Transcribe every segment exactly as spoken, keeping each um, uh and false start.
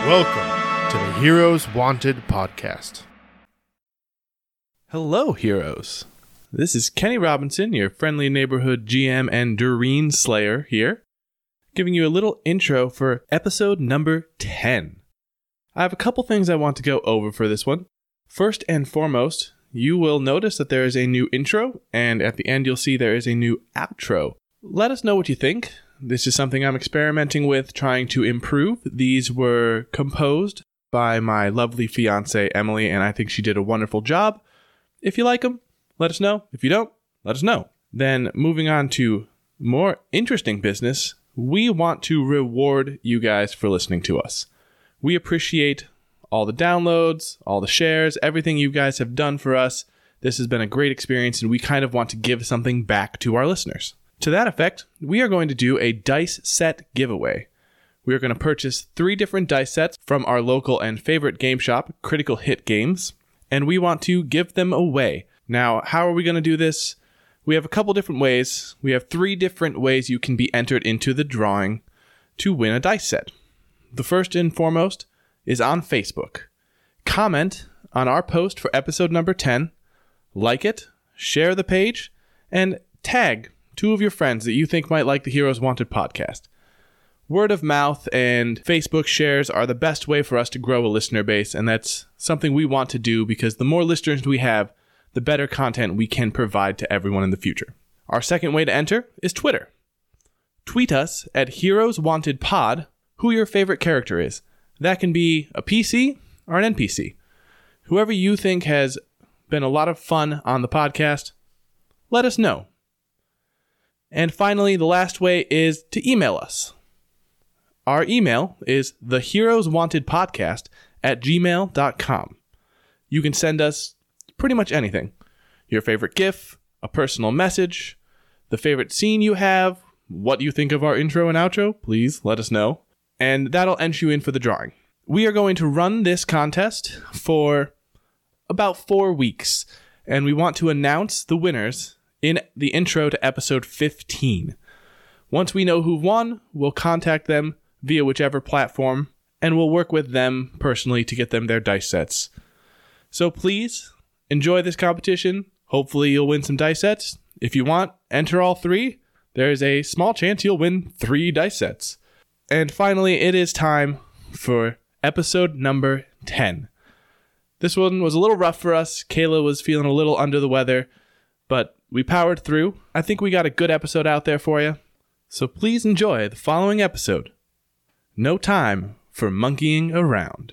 Welcome to the Heroes Wanted podcast. Hello, heroes. This is Kenny Robinson, your friendly neighborhood G M and Doreen Slayer here, giving you a little intro for episode number ten. I have a couple things I want to go over for this one. First and foremost, you will notice that there is a new intro, and at the end you'll see there is a new outro. Let us know what you think. This is something I'm experimenting with, trying to improve. These were composed by my lovely fiance, Emily, and I think she did a wonderful job. If you like them, let us know. If you don't, let us know. Then moving on to more interesting business, we want to reward you guys for listening to us. We appreciate all the downloads, all the shares, everything you guys have done for us. This has been a great experience, and we kind of want to give something back to our listeners. To that effect, we are going to do a dice set giveaway. We are going to purchase three different dice sets from our local and favorite game shop, Critical Hit Games, and we want to give them away. Now, how are we going to do this? We have a couple different ways. We have three different ways you can be entered into the drawing to win a dice set. The first and foremost is on Facebook. Comment on our post for episode number ten, like it, share the page, and tag two of your friends that you think might like the Heroes Wanted podcast. Word of mouth and Facebook shares are the best way for us to grow a listener base, and that's something we want to do because the more listeners we have, the better content we can provide to everyone in the future. Our second way to enter is Twitter. Tweet us at Heroes Wanted Pod who your favorite character is. That can be a P C or an N P C. Whoever you think has been a lot of fun on the podcast, let us know. And finally, the last way is to email us. Our email is theheroeswantedpodcast at gmail dot com. You can send us pretty much anything. Your favorite GIF, a personal message, the favorite scene you have, what you think of our intro and outro, please let us know. And that'll enter you in for the drawing. We are going to run this contest for about four weeks, and we want to announce the winners in the intro to episode fifteen. Once we know who won, we'll contact them via whichever platform, and we'll work with them personally to get them their dice sets. So please, enjoy this competition. Hopefully you'll win some dice sets. If you want, enter all three. There is a small chance you'll win three dice sets. And finally, it is time for episode number ten. This one was a little rough for us. Kayla was feeling a little under the weather, but we powered through. I think we got a good episode out there for you. So please enjoy the following episode. No time for monkeying around.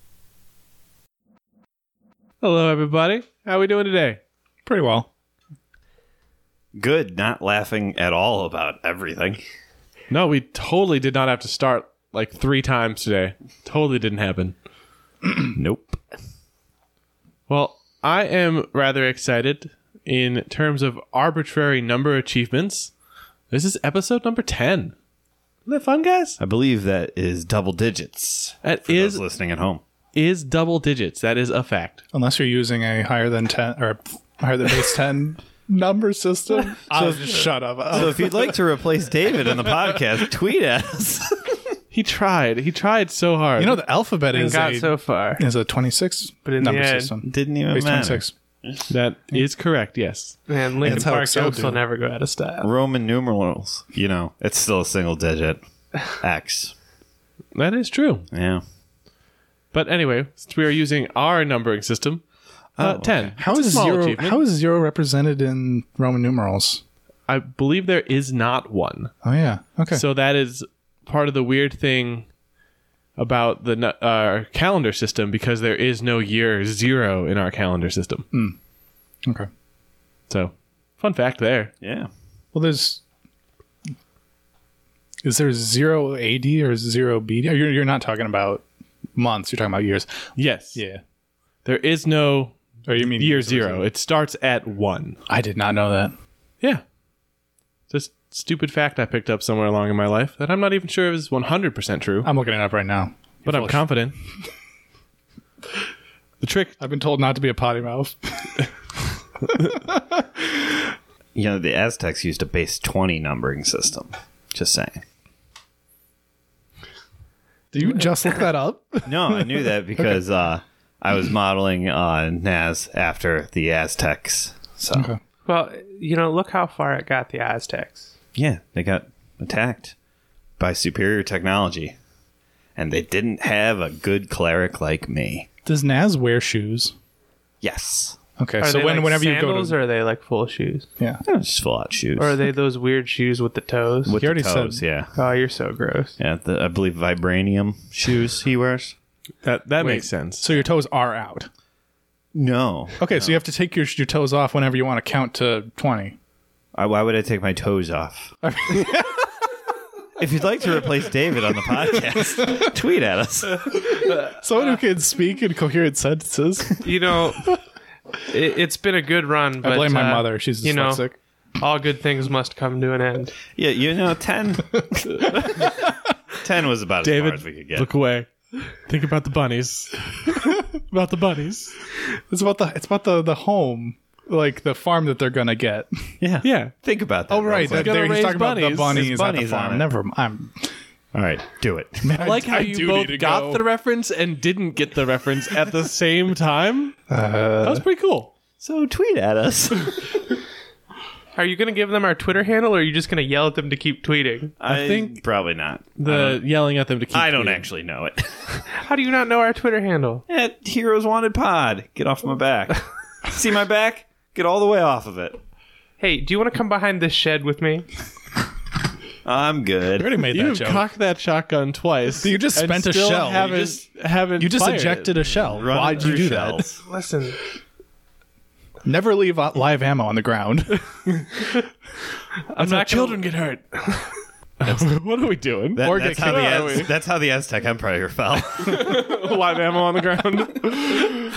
Hello, everybody. How are we doing today? Pretty well. Good, not laughing at all about everything. No, we totally did not have to start like three times today. Totally didn't happen. Nope. Well, I am rather excited in terms of arbitrary number achievements. This is episode number ten. Isn't that fun, guys? I believe that is double digits. That for is those listening at home. Is double digits. That is a fact. Unless you're using a higher than ten or higher than base ten number system. I'll just shut up. So if you'd like to replace David on the podcast, tweet at us. He tried. He tried so hard. You know, the alphabet And is got a, so far. is a twenty-six But in number the end, system. Didn't even Base matter. twenty-six. That is correct, yes. Man, Linkin That's how Park Excel jokes do. will never go out of style. Roman numerals, you know, it's still a single digit. X. That is true. Yeah. But anyway, since we are using our numbering system, uh, Oh, ten. okay. How It's a is small zero? achievement. How is zero represented in Roman numerals? I believe there is not one. Oh yeah. Okay. So that is part of the weird thing about the nu- uh, calendar system, because there is no year zero in our calendar system. okay. So, fun fact there. Yeah. Well, there's. Is there zero A D or zero B D? You're you're not talking about months. You're talking about years. Yes. Yeah. There is no Or you mean year zero. It starts at one. I did not know that. Yeah. Just stupid fact I picked up somewhere along in my life that I'm not even sure is one hundred percent true, I'm looking it up right now. but I'm confident. The trick... I've been told not to be a potty mouth. You know, the Aztecs used a base twenty numbering system. Just saying. Did you just look that up? No, I knew that because uh, I was modeling uh, Naz after the Aztecs. So, Okay. Well, you know, look how far it got the Aztecs. yeah, they got attacked by superior technology. And they didn't have a good cleric like me. Does Naz wear shoes? Yes. Okay, Are so they when like whenever you sandals, go to or are they like full shoes? yeah, Just full out shoes. Or are they those weird shoes with the toes? With He already the toes, said- yeah. Oh, you're so gross. Yeah, the, I believe vibranium shoes he wears. That that Wait. makes sense. so your toes are out. No. Okay, so you have to take your your toes off whenever you want to count to twenty. I, why would I take my toes off? If you'd like to replace David on the podcast, tweet at us. Someone who can speak in coherent sentences. You know, it, it's been a good run, but I blame my uh, mother. She's you know, dyslexic. all good things must come to an end. Yeah, you know, ten. ten was about as David, far as we could get. look away. Think about the bunnies. about the bunnies. It's about the it's about the the home, like the farm that they're gonna get. Yeah. Yeah. Think about that. Oh right, real quick. that, there, he's raise talking about the bunnies. bunnies, There's at the bunnies on farm. it. Never mind. I'm, All right, do it. I like how I you do both need to got go. the reference and didn't get the reference at the same time. uh, That was pretty cool. So tweet at us. Are you going to give them our Twitter handle, or are you just going to yell at them to keep tweeting? I think probably not. I The don't, yelling at them to keep. I don't tweeting. actually know it. How do you not know our Twitter handle? At Heroes Wanted Pod. Get off my back. See my back? Get all the way off of it. Hey, do you want to come behind this shed with me? I'm I good. already made that You joke. cocked that shotgun twice. You just and spent a still shell. You Haven't, just- haven't you just fired ejected it. a shell. Run Why'd you through do shells. Listen, that? Never leave uh, live ammo on the ground. I'm not children get hurt. What are we doing? That- or that's, get how the killed, are Az- that's how the Aztec Empire fell. we? Live ammo on the ground.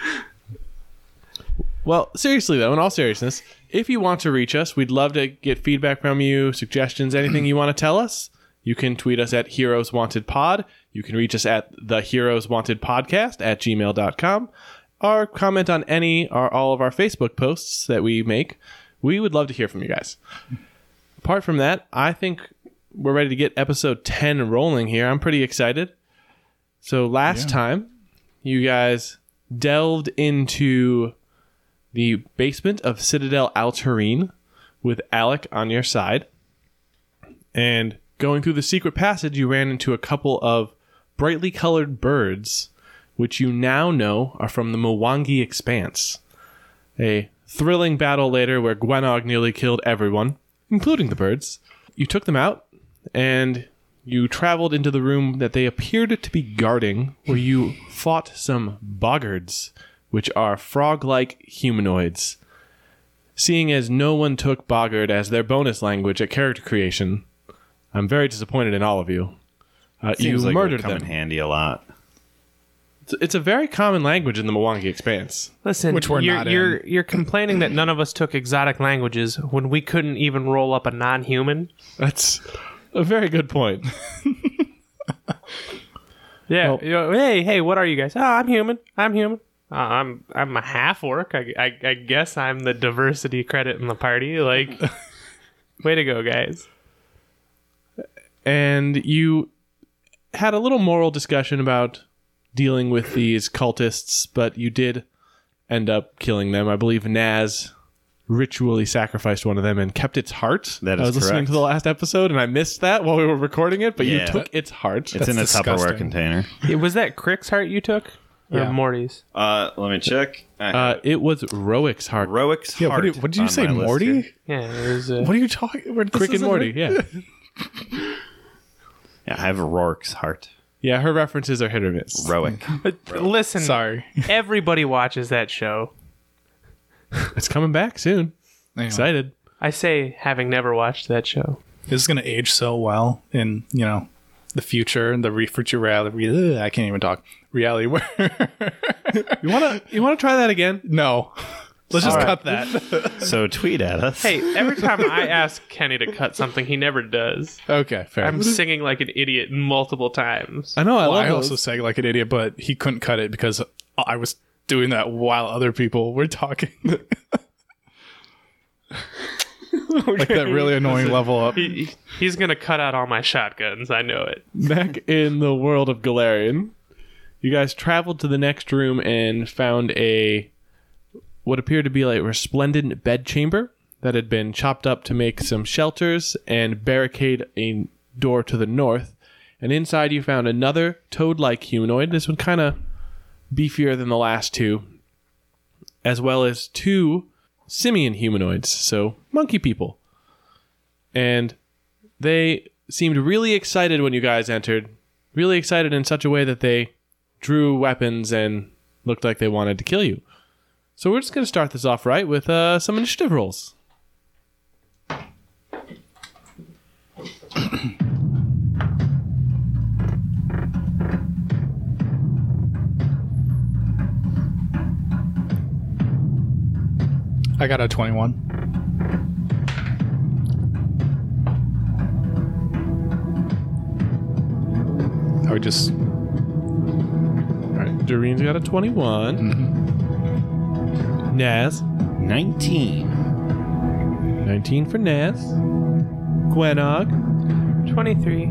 Well, seriously though, in all seriousness, if you want to reach us, we'd love to get feedback from you, suggestions, anything you want to tell us. You can tweet us at Heroes Wanted Pod. You can reach us at the Heroes Wanted Podcast at gmail dot com, or comment on any or all of our Facebook posts that we make. We would love to hear from you guys. Apart from that, I think we're ready to get episode ten rolling here. I'm pretty excited. So last time, you guys delved into the basement of Citadel Altarine with Alec on your side. And going through the secret passage, you ran into a couple of brightly colored birds, which you now know are from the Mwangi Expanse. A thrilling battle later where Gwenog nearly killed everyone, including the birds. You took them out, and you traveled into the room that they appeared to be guarding, where you fought some boggards, which are frog-like humanoids. Seeing as no one took boggard as their bonus language at character creation, I'm very disappointed in all of you. Uh, you Seems like it would murdered come them. in handy a lot. It's, it's a very common language in the Mwangi Expanse. listen. Which we're you're, not in. You're you're complaining that none of us took exotic languages when we couldn't even roll up a non-human. That's a very good point. Yeah. Well- you know, hey, hey, what are you guys? Oh, I'm human. I'm human. Uh, I'm I'm a half orc. I, I I guess I'm the diversity credit in the party. Like, way to go, guys. And you had a little moral discussion about dealing with these cultists, but you did end up killing them. I believe Naz ritually sacrificed one of them and kept its heart. That I is was listening correct. to the last episode, and I missed that while we were recording it, but you Yeah. took its heart. It's in a That's Tupperware disgusting. container. Yeah, was that Crick's heart you took? Or Yeah. Morty's? Uh, let me check. I Uh, have it was Roick's heart. Roick's Yeah, what heart. did, what did you on say, my list Morty? here. Yeah, it was. Uh, What are you talking? Where, this Crick and isn't Morty, right. yeah. Yeah, I have Rourke's heart. Yeah, her references are hit or miss. Roick. but listen, Sorry. everybody watches that show. It's coming back soon. Anyway, Excited. I say, having never watched that show. This is going to age so well in, you know, the future and the re- future reality. Ugh, I can't even talk. Reality where. You wanna you wanna try that again? No. Let's just All cut that. So tweet at us. Hey, every time I ask Kenny to cut something, he never does. Okay, fair. I'm singing like an idiot multiple times. I know. I Well, love I those. also sang like an idiot, but he couldn't cut it because I was doing that while other people were talking. Like that really annoying level up. He, he's gonna cut out all my shotguns. I know it. Back in the world of Galarian, you guys traveled to the next room and found a what appeared to be like a resplendent bedchamber that had been chopped up to make some shelters and barricade a door to the north. And inside you found another toad-like humanoid. This one kind of beefier than the last two, as well as two simian humanoids, so monkey people. And they seemed really excited when you guys entered. Really excited in such a way that they drew weapons and looked like they wanted to kill you. So we're just going to start this off right with uh, some initiative rolls. I got a twenty-one. I would just. All right, Doreen's got a twenty-one. Mm-hmm. Naz. nineteen. nineteen for Naz. Gwenog. twenty-three.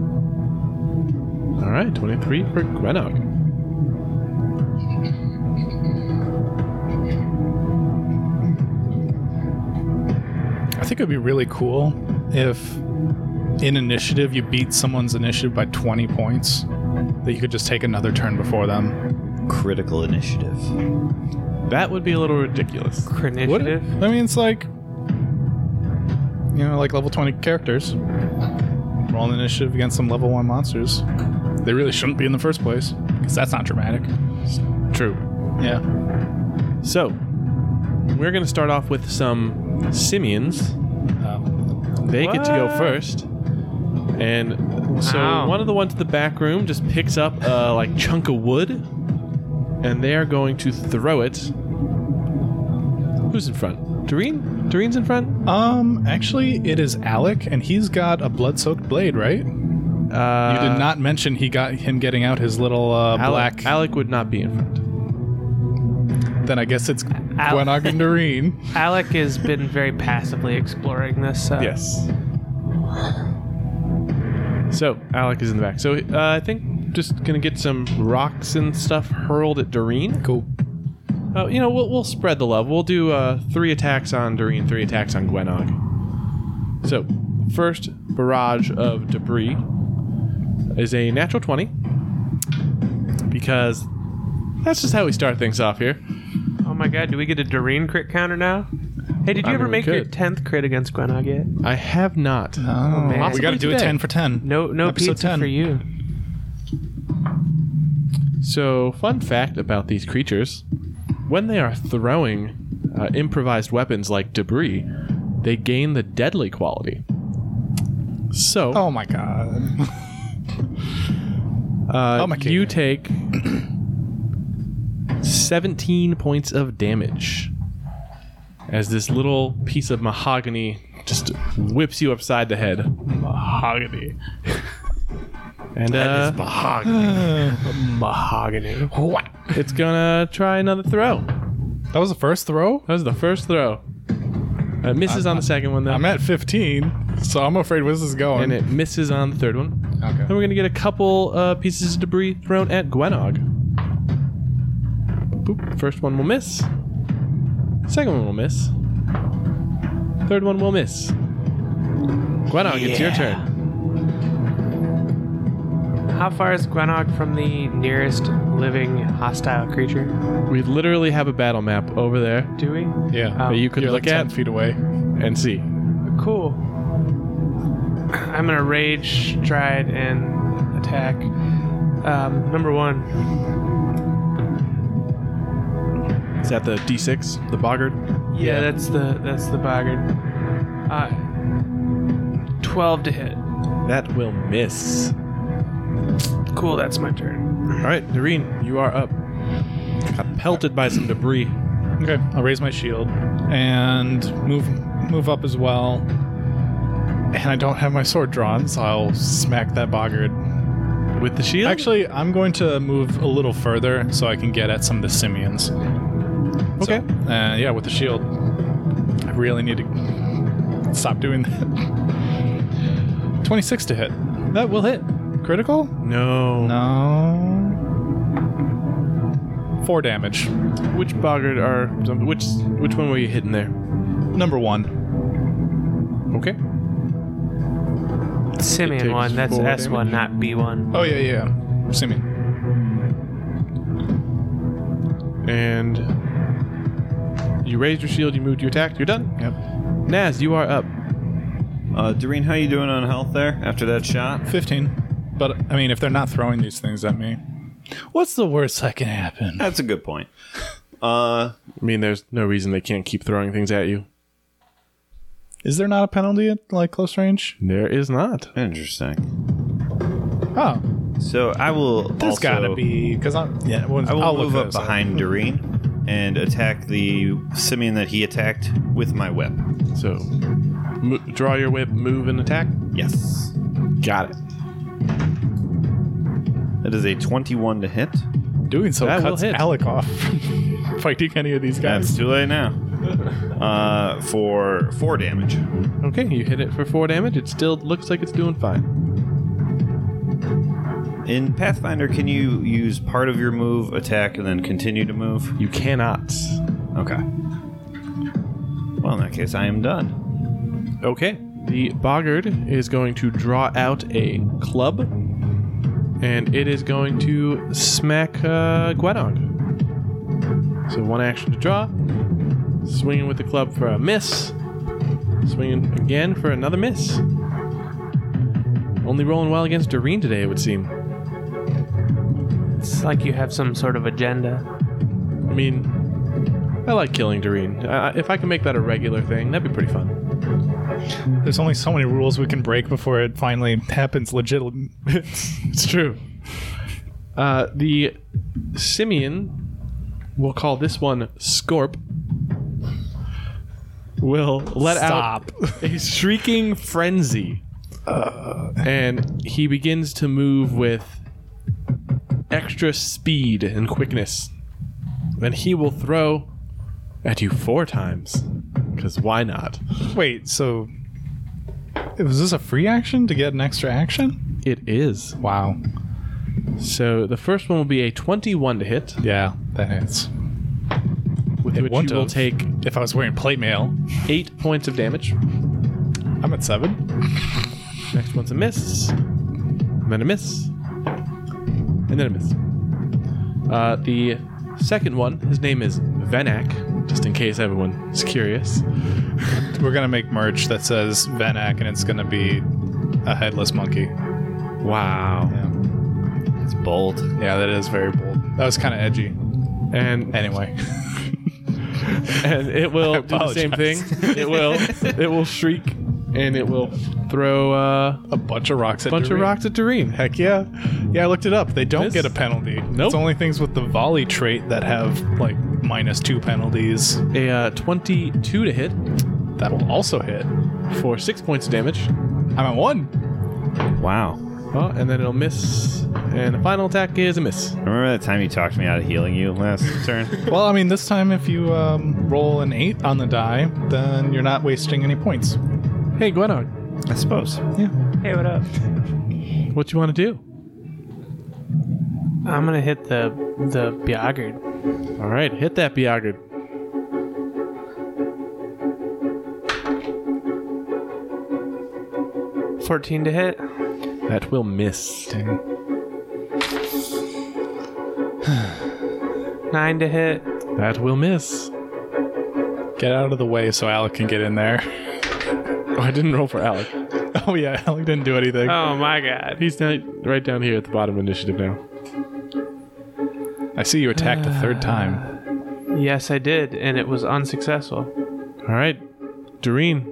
All right, twenty-three for Gwenog. I think it would be really cool if in initiative you beat someone's initiative by twenty points, that you could just take another turn before them. Critical initiative. That would be a little ridiculous. Initiative. I mean, it's like, you know, like level twenty characters. Roll an initiative against some level one monsters. They really shouldn't be in the first place, because that's not dramatic. True. Yeah. So, we're going to start off with some simians. Oh. They get to go What? first. And so Wow. one of the ones in the back room just picks up a like chunk of wood, and they are going to throw it. Who's in front? Doreen? Doreen's in front? Um, actually, it is Alec, and he's got a blood-soaked blade, right? Uh, You did not mention he got him getting out his little uh, Alec, black. Alec would not be in front. Then I guess it's Al- Gwenog and Doreen. Alec has been very passively exploring this. Uh, Yes. So, Alec is in the back. So, uh, I think just going to get some rocks and stuff hurled at Doreen. Cool. Uh, you know, we'll, we'll spread the love. We'll do uh, three attacks on Doreen, three attacks on Gwenog. So, first barrage of debris is a natural twenty. Because that's just how we start things off here. Oh my god, do we get a Doreen crit counter now? Hey, did you I ever mean, we make your could. tenth crit against Gwenog yet? I have not. Oh, man. we got to do a Today. ten for ten. No, no Episode pizza ten. for you. So, fun fact about these creatures. When they are throwing uh, improvised weapons like debris, they gain the deadly quality. So, Oh my god. uh, oh my God. you take seventeen points of damage as this little piece of mahogany just whips you upside the head. Mahogany. And uh, Mahogany. it's gonna try another throw. That was the first throw? That was the first throw. It misses on the second one, though. I'm at fifteen, so I'm afraid where this is going. and it misses on the third one. Okay. Then we're going to get a couple uh, pieces of debris thrown at Gwenog. Boop. First one will miss. Second one will miss. Third one will miss. Gwenog, it's your turn. How far is Gwenog from the nearest living hostile creature? We literally have a battle map over there Do we? Yeah. Oh. that you could You're look like ten at feet away. and see. Cool. I'm gonna rage, stride, and attack. Um, number one. Is that the D six, the Boggart? Yeah, that's the that's the boggart. Uh, Twelve to hit. That will miss. Cool. That's my turn. All right, Doreen, you are up. Got pelted by some debris. Okay. I'll raise my shield and move move up as well. And I don't have my sword drawn, so I'll smack that boggart. With the shield? Actually, I'm going to move a little further so I can get at some of the simians. Okay. So, uh, yeah, with the shield. I really need to Stop doing that. twenty-six to hit. That will hit. Critical? No. No. Four damage. Which boggart are which? Which one were you hitting there? Number one. Okay. Simeon takes one. That's four S one, not B one. Oh, yeah, yeah. Simeon. And you raised your shield. You moved your attack. You're done. Yep. Naz, you are up. Uh, Doreen, how you doing on health there after that shot? fifteen. But, I mean, if they're not throwing these things at me, what's the worst that can happen? That's a good point. Uh, I mean, there's no reason they can't keep throwing things at you. Is there not a penalty at, like, close range? There is not. interesting. Oh. So I will There's also, gotta be, because I'm, yeah, well, I will I'll move look up this behind Doreen and attack the Simeon that he attacked with my whip. So, mo- draw your whip, move, and attack. Yes. Got it. That is a twenty-one to hit. Doing so That will cuts hit. Alec off fighting any of these guys. That's too late now. Uh, for four damage. Okay, you hit it for four damage. It still looks like it's doing fine. In Pathfinder, can you use part of your move, attack, and then continue to move? You cannot. Okay. Well, in that case, I am done. Okay. The boggart is going to draw out a club, and it is going to smack uh, Gwenog. So one action to draw. Swinging with the club for a miss. Swinging again for another miss. Only rolling well against Doreen today, it would seem. It's like you have some sort of agenda. I mean, I like killing Doreen. Uh, if I can make that a regular thing, that'd be pretty fun. There's only so many rules we can break before it finally happens legitimate. It's true. Uh, the Simeon, we'll call this one Scorp, will let Stop. out a shrieking frenzy. Uh, and he begins to move with extra speed and quickness. And he will throw at you four times. Because why not? Wait, so was this a free action to get an extra action? It is. Wow. So the first one will be a twenty-one to hit, Yeah, that hits. with It which wouldn't you will have. take If I was wearing plate mail, eight points of damage. I'm at seven. Next one's a miss, and then a miss, and then a miss. Uh, the second one, his name is Venak, just in case everyone is curious. We're gonna make merch that says Venak, and it's gonna be a headless monkey. Wow. Yeah, It's bold. yeah that is very bold. That was kind of edgy. And Anyway, and it will I do the same thing. apologize. It will it will shriek, and it will throw uh, a bunch of rocks a at bunch of Doreen. rocks at Doreen. Heck yeah. Yeah, I looked it up. They don't This- get a penalty. Nope. It's only things with the volley trait that have, like, minus two penalties. A uh, twenty-two to hit That'll also hit. for six points of damage. I'm at one. Wow. Oh, and then it'll miss. And the final attack is a miss. Remember that time you talked me out of healing you last turn? Well, I mean, this time if you um, roll an eight on the die, then you're not wasting any points. Hey, Gwenog, I suppose. Hey, what up? what you want to do? I'm gonna hit the the Biagard. All right, hit that Biagard. fourteen to hit. That will miss. nine to hit. That will miss. Get out of the way so Alec can get in there. Oh, I didn't roll for Alec. Oh, yeah, Alec didn't do anything. Oh my god. He's down, right down here at the bottom of initiative now. I see you attacked the third time. Yes, I did, and it was unsuccessful. All right, Doreen.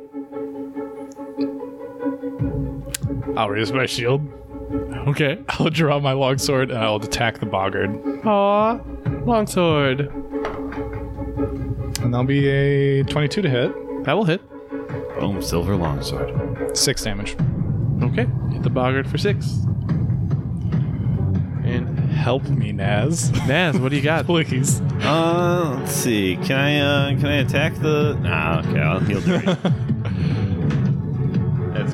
I'll raise my shield. Okay. I'll draw my longsword, and I'll attack the boggard. Aw, longsword. And that'll be a twenty-two to hit. That will hit. Boom, silver longsword. Six damage. Okay, hit the boggart for six. And Help me, Naz. Naz, what do you got? Please. Uh, let's see. Can I uh, can I attack the? Nah, okay, I'll heal Doreen.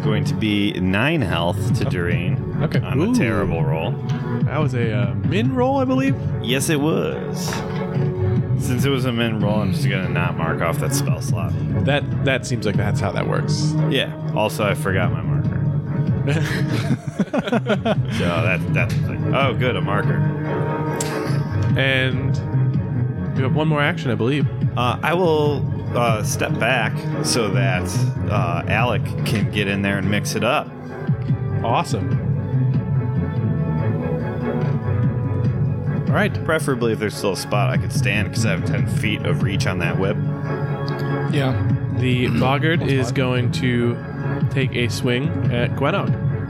going to be nine health to Doreen. Okay. On Ooh. a terrible roll. That was a uh, min roll, I believe. Yes, it was. Since it was a min roll, I'm just gonna not mark off that spell slot. That that seems like that's how that works. Yeah. Also, I forgot my marker. So that that's the thing. Oh, good, a marker. And you have one more action, I believe. Uh, I will uh, step back so that uh, Alec can get in there and mix it up. Awesome. All right. Preferably if there's still a spot I could stand because I have ten feet of reach on that whip. Yeah. The boggart is going to take a swing at Gwenog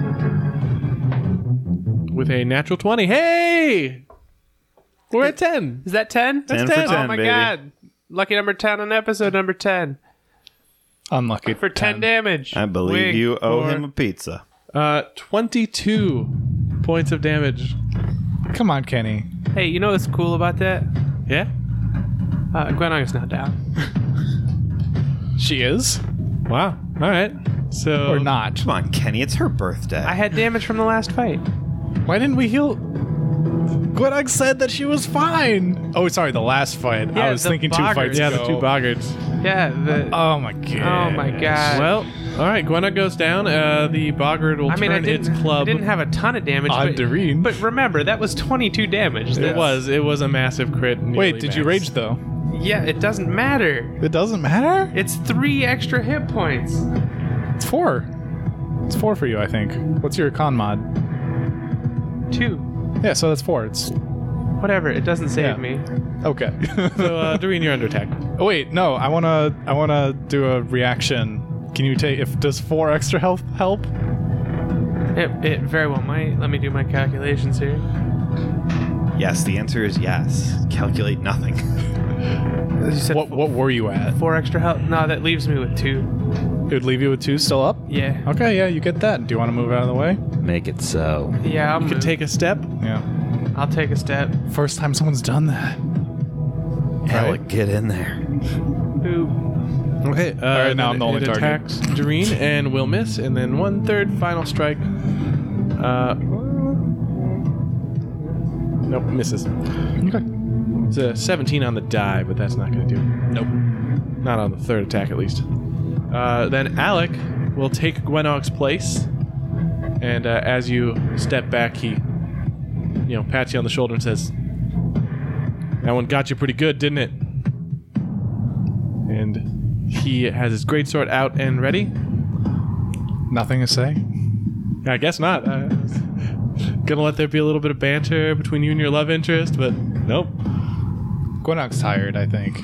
with a natural twenty. Hey! We're at ten. Is that ten? ten That's for ten. ten, Oh my baby. god. Lucky number ten on episode number ten. Unlucky. For ten damage. I believe Wig you owe for- him a pizza. Uh, twenty-two points of damage. Come on, Kenny. Hey, you know what's cool about that? Yeah? Uh, Gwenog is not down. She is? Wow. All right. So Or not? Come on, Kenny, it's her birthday. I had damage from the last fight. Why didn't we heal? Gwenog said that she was fine. Oh, sorry, the last fight. Yeah, I was the thinking two boggart. fights Yeah, ago. the two boggarts. Yeah, the. Oh my god. Oh my god. Well, all right. Gwenog goes down. Uh, the boggart will I mean, I turn didn't, its club. I didn't have a ton of damage. On but, Doreen. but remember, that was twenty-two damage. It That's- was. It was a massive crit. nearly Wait, did you max. rage though? Yeah, it doesn't matter. It doesn't matter? It's three extra hit points. It's four. It's four for you, I think. What's your con mod? Two. Yeah, so that's four. It's Whatever. It doesn't save Yeah. me. okay. So, uh, Doreen, you're under attack. Oh, wait, no. I wanna. I wanna do a reaction. Can you take? If does four extra health help? It, it very well might. Let me do my calculations here. Yes, the answer is yes. Calculate nothing. You said What What were you at? four extra health. No, that leaves me with two. It would leave you with two still up. Yeah. Okay, yeah, you get that. Do you want to move out of the way? Make it so. Yeah, I'll You can move. take a step. Yeah. I'll take a step. First time someone's done that. Alec, get in there. Boop. Okay. Uh, All right, now then I'm the only it target. attacks Doreen and will miss, and then one third final strike. Uh, nope, misses. Okay. It's a seventeen on the die, but that's not going to do it. Nope. Not on the third attack, at least. Uh, then Alec will take Gwenog's place, and uh, as you step back, he, you know, pats you on the shoulder and says, "That one got you pretty good, didn't it?" And he has his greatsword out and ready. Nothing to say. I guess not. Uh, gonna let there be a little bit of banter between you and your love interest, but nope. Gwenog's tired, I think.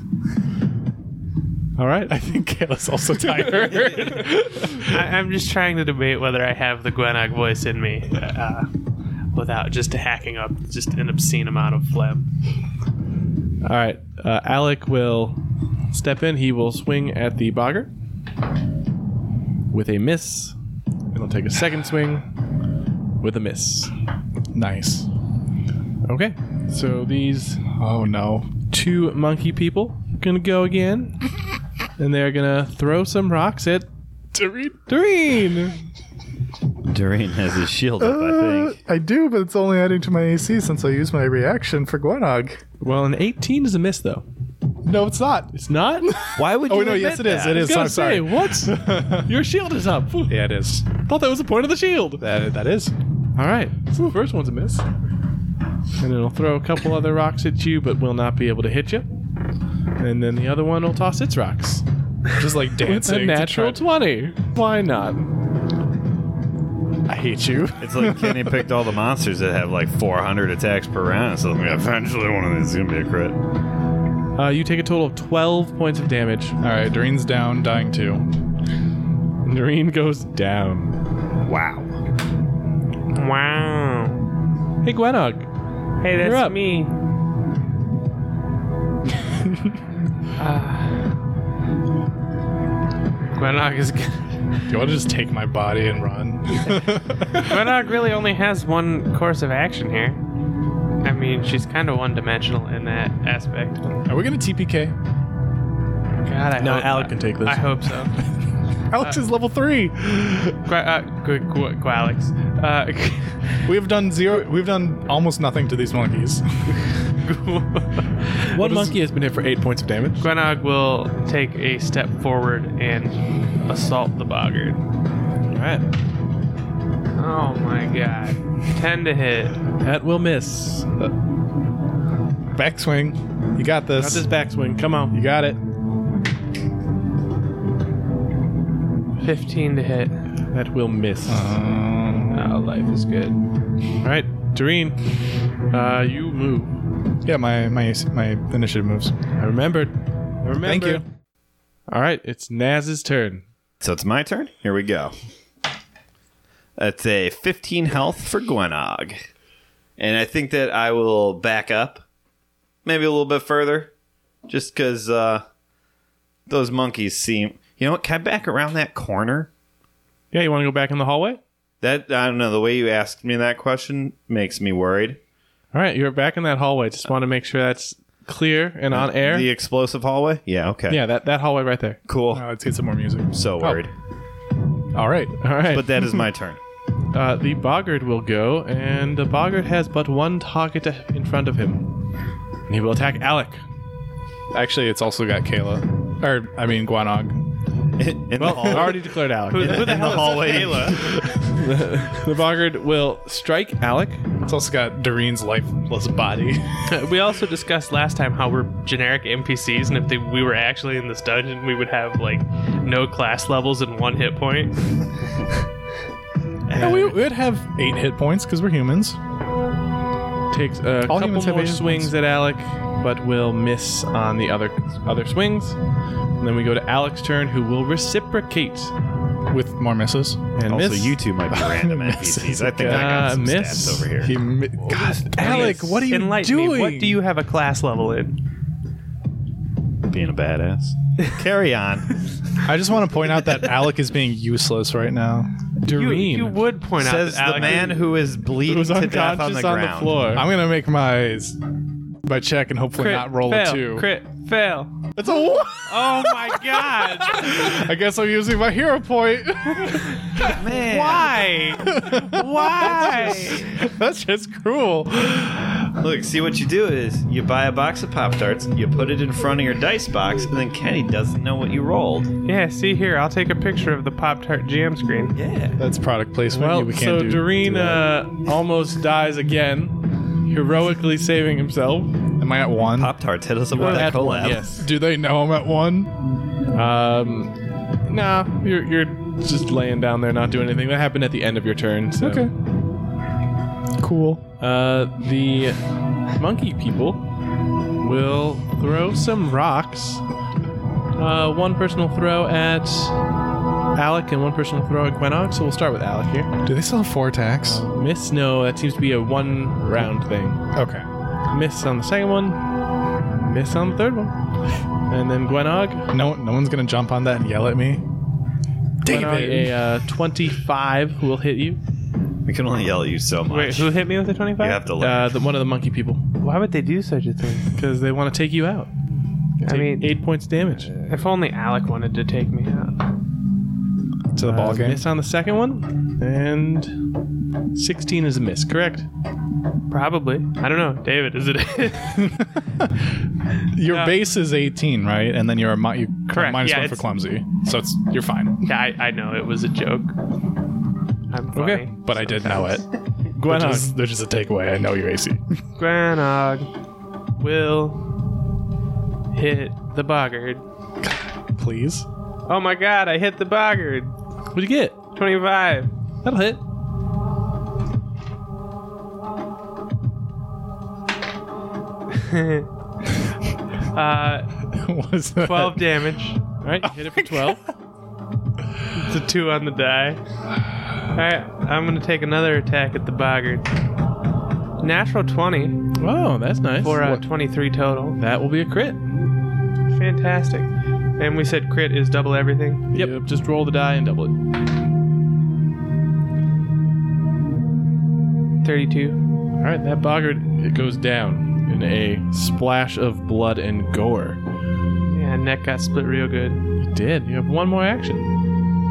All right. I think Kayla's also tired. I, I'm just trying to debate whether I have the Gwenog voice in me uh, without just hacking up just an obscene amount of phlegm. All right. Uh, Alec will step in. He will swing at the boggart with a miss. And he'll take a second swing with a miss. Nice. Okay. So these Oh no. two monkey people are going to go again. And they're going to throw some rocks at Doreen. Doreen. Doreen has his shield up, I think. I do, but it's only adding to my A C since I used my reaction for Gwenog. Well, an eighteen is a miss, though. No, it's not. It's not? Why would you Oh no, admit yes it is. that? It I is. was gonna I'm sorry. say, what? Your shield is up. Yeah, it is. Thought that was the point of the shield. That that is. All right. So the first one's a miss. And it'll throw a couple other rocks at you, but will not be able to hit you. And then the other one will toss its rocks. Just like It's dancing. a natural to twenty. Why not? try- I hate you. It's like Kenny picked all the monsters that have like four hundred attacks per round, so eventually one of these is going to be a crit. Uh, you take a total of twelve points of damage. All right, Doreen's down, dying too. Doreen goes down. Wow. Wow. Hey, Gwenog. Hey, You're that's up. me. uh, Gwenog is. G- Do you want to just take my body and run? Gwenog really only has one course of action here. I mean, she's kind of one-dimensional in that aspect. Are we gonna T P K? God, I No, hope Alec can take this. I hope so. Alex is level three. Qu- uh, Qu- Qu- Qu- Alex. Uh, We've done zero. We've done almost nothing to these monkeys. One monkey has been hit for eight points of damage. Gwenog will take a step forward and assault the boggart. All right. Oh my god. ten to hit. That will miss. Backswing. You got this. Got this backswing. Come on. You got it. fifteen to hit. That will miss. Um, Oh, life is good. All right, Doreen, uh, you move. yeah, my my my initiative moves. I remembered. I remembered. Thank you. All right, it's Naz's turn. So it's my turn. Here we go. That's a fifteen health for Gwenog. And I think that I will back up maybe a little bit further just because uh, those monkeys seem... You know what? Can I back around that corner? Yeah, you want to go back in the hallway? That I don't know. The way you asked me that question makes me worried. All right, you're back in that hallway. Just want to make sure that's clear and on air. The explosive hallway? Yeah, okay. Yeah, that, that hallway right there. Cool. Uh, let's get some more music. So worried. All right. All right. But that is my turn. Uh, the boggart will go, and the boggart has but one target in front of him. And he will attack Alec. Actually, it's also got Kayla. Or, I mean, Gwenog. In, in Well, the hallway. already declared Alec. Who, who the in hell the hallway. is Kayla? The boggart will strike Alec. It's also got Doreen's lifeless body. We also discussed last time how we're generic N P Cs, and if they, we were actually in this dungeon, we would have like no class levels and one hit point. Yeah, we would have eight hit points because we're humans. Takes a All couple humans have more eight swings points. at Alec, but will miss on the other other swings. And then we go to Alec's turn, who will reciprocate With more misses. and Also, miss. you two might be random N P Cs. I think I got Uh, some miss. stats over here. He mi- God, Alec, what are you Enlighten doing? me. What do you have a class level in? Being a badass. Carry on. I just want to point out that Alec is being useless right now. You, Doreen you would point Says out that the Alec man who is bleeding who's to death unconscious on on the the, ground. floor. I'm gonna make my my check and hopefully crit, not roll fail, a two. Crit, fail. It's a one. Oh my god! I guess I'm using my hero point. Man. Why? Why? That's just cruel. Look, see what you do is you buy a box of Pop-Tarts, you put it in front of your dice box, and then Kenny doesn't know what you rolled. Yeah, see here, I'll take a picture of the Pop-Tart G M screen. Yeah. That's product placement. Well, we can't so do, Doreen do that. uh, almost dies again, heroically saving himself. Am I at one? Pop-Tarts hit us up with At that collab. one, yes. Do they know I'm at one? Um, nah, you're you're just laying down there, not doing anything. That happened at the end of your turn. So. Okay. Cool. Uh, the monkey people will throw some rocks. Uh, one person will throw at Alec, and one person will throw at Gwenog. So we'll start with Alec here. Do they still have four attacks? Miss? No, that seems to be a one round thing. Okay. Miss on the second one. Miss on the third one. And then Gwenog. No, no one's gonna jump on that and yell at me. Gwenog, David. a uh, twenty-five will hit you. We can only yell at you so much. Wait, who hit me with a twenty-five? You have to learn. Uh, the, one of the monkey people. Why would they do such a thing? Because they want to take you out. I Take mean, eight points damage. if only Alec wanted to take me out. To the ball Uh, game. Miss on the second one. And sixteen is a miss, correct? Probably. I don't know. David, is it? Your Yeah. base is eighteen, right? And then you're a mi- you Correct. minus Yeah, one for it's- clumsy, so it's you're fine. yeah, I, I know. It was a joke. I'm funny. Okay, But I did know it. Which Gwenog. is, which is a takeaway. I know your A C. Gwenog will hit the boggart. Please. Oh my god, I hit the boggart. What'd you get? twenty-five. That'll hit. Uh, What was that? twelve damage. All right, you hit it for twelve. It's a two on the die. Alright, I'm gonna take another attack at the boggart. Natural twenty Oh, that's nice. for uh, twenty-three total. That will be a crit. Fantastic. And we said crit is double everything. Yep. Just roll the die and double it. thirty-two. All right, that boggart it goes down in a splash of blood and gore. Yeah, neck got split real good. It did. You have one more action.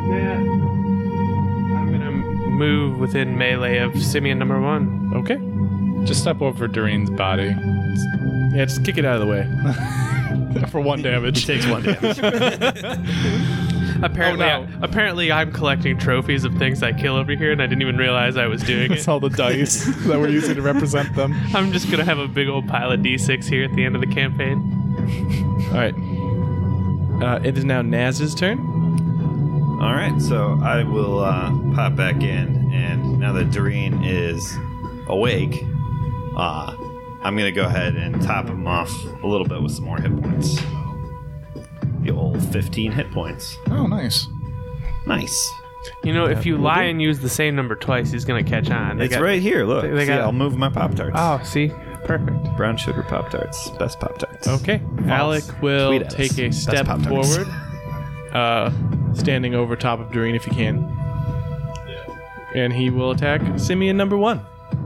Yeah. I'm gonna move within melee of Simeon number one. Okay. Just step over Doreen's body Yeah, just kick it out of the way. for one damage. Takes one damage. Apparently, Oh, no. I, apparently, I'm collecting trophies of things I kill over here, and I didn't even realize I was doing It's it. all the dice that we're using to represent them. I'm just gonna have a big old pile of D six here at the end of the campaign. All right. Uh, it is now Naz's turn. All right, so I will uh, pop back in, and now that Doreen is awake, uh, I'm gonna go ahead and top him off a little bit with some more hit points. The old fifteen hit points. Oh, nice. Nice. You know, if you lie and use the same number twice, he's gonna catch on. They It's got- right here. Look, they- they see, got- I'll move my Pop Tarts. Oh, see, perfect. Brown sugar Pop Tarts, best Pop Tarts. Okay. Alec will Tweet at us. take a Best step Pop-Tarts. forward, uh, standing over top of Doreen if he can. And he will attack Simeon number one.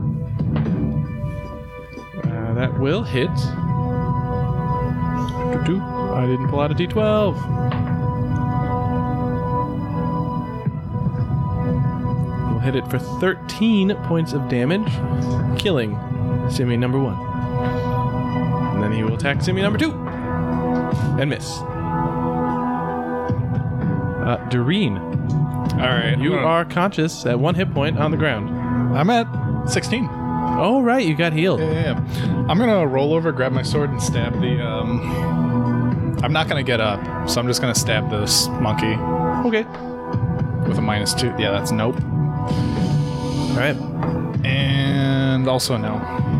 Uh, that will hit. Doo-doo. I didn't pull out a d twelve. We'll hit it for thirteen points of damage, killing Simeon number one. And then he will attack Simeon number two. And miss. Uh, Doreen, All right. you I'm gonna- are conscious at one hit point on the ground. I'm at sixteen. Oh, right, you got healed. Yeah, yeah, yeah. I'm gonna roll over, grab my sword, and stab the. Um, I'm not gonna get up, so I'm just gonna stab this monkey Okay. with a minus two. Yeah, that's nope. All right. And also no.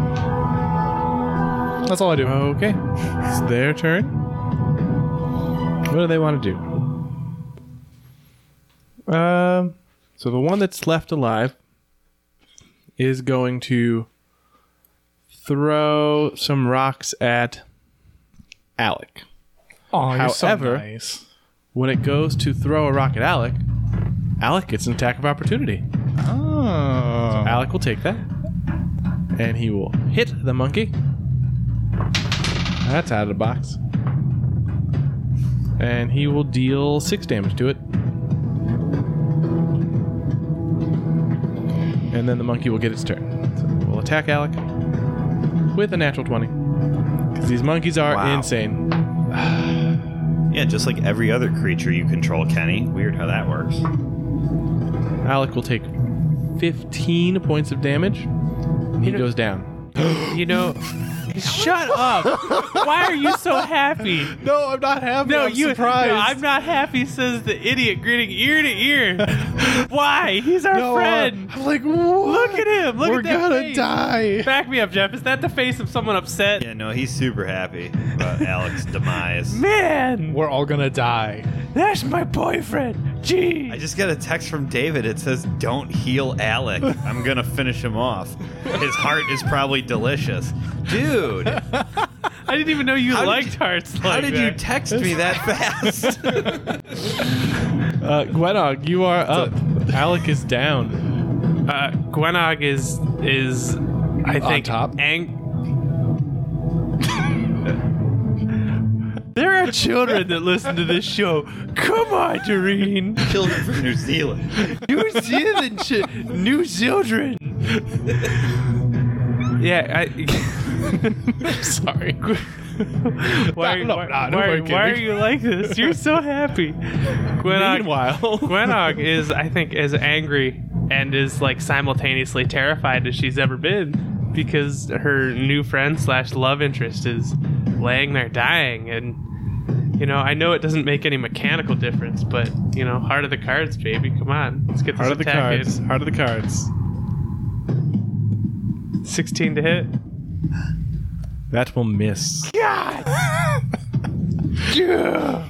That's all I do. Okay. It's their turn. What do they want to do? Um, so the one that's left alive is going to throw some rocks at Alec. Oh, you're so however- nice. When it goes to throw a rock at Alec, Alec gets an attack of opportunity. Oh. Alec will take that. And he will hit the monkey. That's out of the box. And he will deal six damage to it. And then the monkey will get its turn. So we'll attack Alec with a natural twenty. Because these monkeys are Wow. insane. Yeah, just like every other creature you control, Kenny. Weird how that works. Alec will take fifteen points of damage. He goes down. You know, shut up. Why are you so happy? No, I'm not happy. No, I'm you. surprised. No, I'm not happy. Says the idiot, grinning ear to ear. Why? He's our No, uh, friend. I'm like, what? Look at him. Look We're at that gonna face. die. Back me up, Jeff. Is that the face of someone upset? Yeah, no, he's super happy about Alec's demise. Man, We're all gonna die. that's my boyfriend. Jeez. I just got a text from David. It says, "Don't heal Alec. I'm gonna finish him off. His heart is probably delicious." Dude, I didn't even know you How did liked you- hearts like how did you that. text me that fast? Uh, Gwenog, you are up. Alec is down. Uh, Gwenog is is I think top? Ang- there are children that listen to this show. Come on, Doreen. Children from New Zealand. New Zealand, chi- New children. Yeah, I. Sorry. why, No, no, why, no, why, no, why, we're why are kidding. you like this? You're so happy. Gwenog, Meanwhile, Gwenog is, I think, as angry and is like simultaneously terrified as she's ever been because her new friend slash love interest is laying there dying. And you know, I know it doesn't make any mechanical difference, but you know, heart of the cards, baby. Come on, let's get this heart of the attack cards. in. Heart of the cards. sixteen to hit. That will miss. God. Yeah.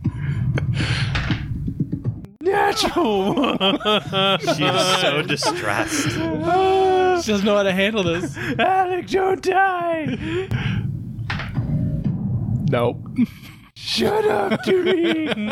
Natural one. She is so distressed. She doesn't know how to handle this. Alec, don't die. Nope. Shut up, Doreen.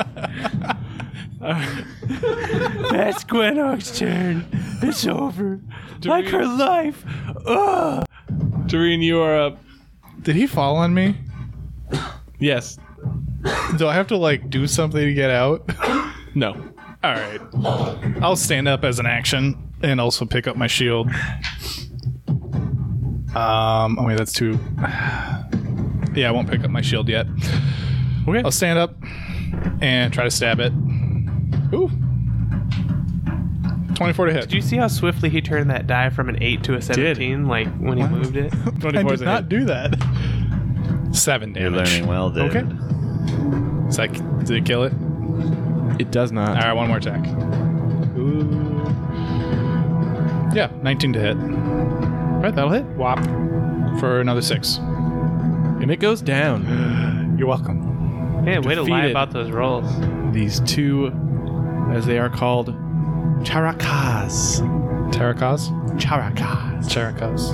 That's Gwenog's turn. It's over. Like her life. Ugh. Doreen, you are up. Did he fall on me? Yes. Do I have to like do something to get out? No. All right. I'll stand up as an action and also pick up my shield. Um, oh wait, that's too. Yeah, I won't pick up my shield yet. Okay. I'll stand up and try to stab it. Ooh. twenty-four to hit. Did you see how swiftly he turned that die from an eight to a seventeen? Like when he moved it. I twenty-four is did a not hit. do that. Seven You're damage. learning well, dude. Okay. Is that, did it kill it? It does not. All right, one more attack. Ooh. Yeah, nineteen to hit. All right, that'll hit. Whop. For another six. And it goes down. You're welcome. Yeah, way to lie Defeated. about those rolls. These two, as they are called, Charakas. Terrakas? Charakas. Terrakas.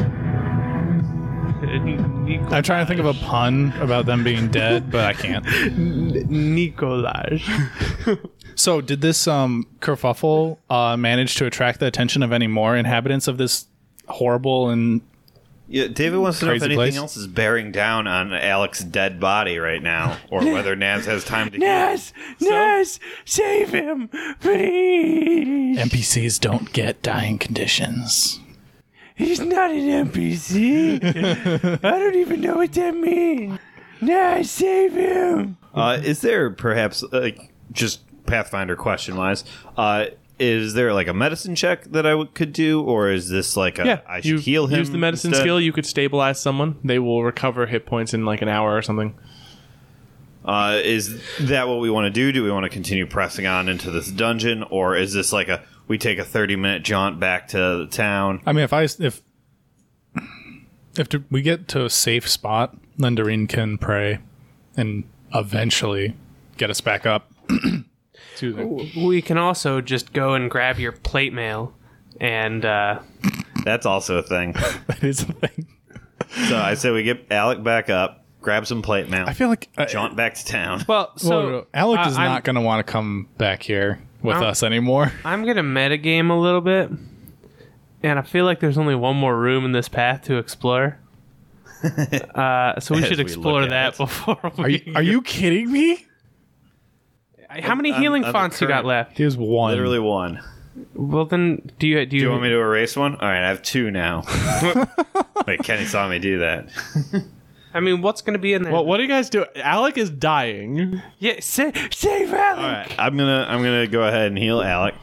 I'm trying to think of a pun about them being dead, but I can't. Nicolaj. So, did this um, kerfuffle uh, manage to attract the attention of any more inhabitants of this horrible and Yeah, David wants to know if Crazy anything place. else is bearing down on Alex's dead body right now, or whether Naz has time to heal. Naz! Naz! Save him! Please! N P Cs don't get dying conditions? He's not an N P C! I don't even know what that means! Naz, save him! Uh, is there perhaps, like, just Pathfinder question wise, uh, is there like a medicine check that I w- could do, or is this like a Yeah, I should you heal him? use the medicine instead? skill. You could stabilize someone. They will recover hit points in like an hour or something. Uh, is that what we want to do? Do we want to continue pressing on into this dungeon, or is this like a we take a thirty minute jaunt back to the town? I mean, if I if if we get to a safe spot, then Doreen can pray and eventually get us back up. to the, We can also just go and grab your plate mail and, uh... That's also a thing. that is a thing. So I say we get Alec back up, grab some plate mail, I feel like uh, jaunt back to town. Well, so... well, Alec uh, is I'm- not going to want to come back here with I'm- us anymore. I'm gonna metagame a little bit, and I feel like there's only one more room in this path to explore. Uh, so we As should we explore look at that it. before we... Are you, are you kidding me? How many I'm- healing I'm the fonts you got current- left? Here's one. Literally one. Well, then, do you... Do you, Do you want me to erase one? All right, I have two now. Wait, Kenny saw me do that. I mean, what's gonna be in there? Well, what do you guys do? Alec is dying. Yeah, sa- save Alec! All right, I'm gonna I'm gonna go ahead and heal Alec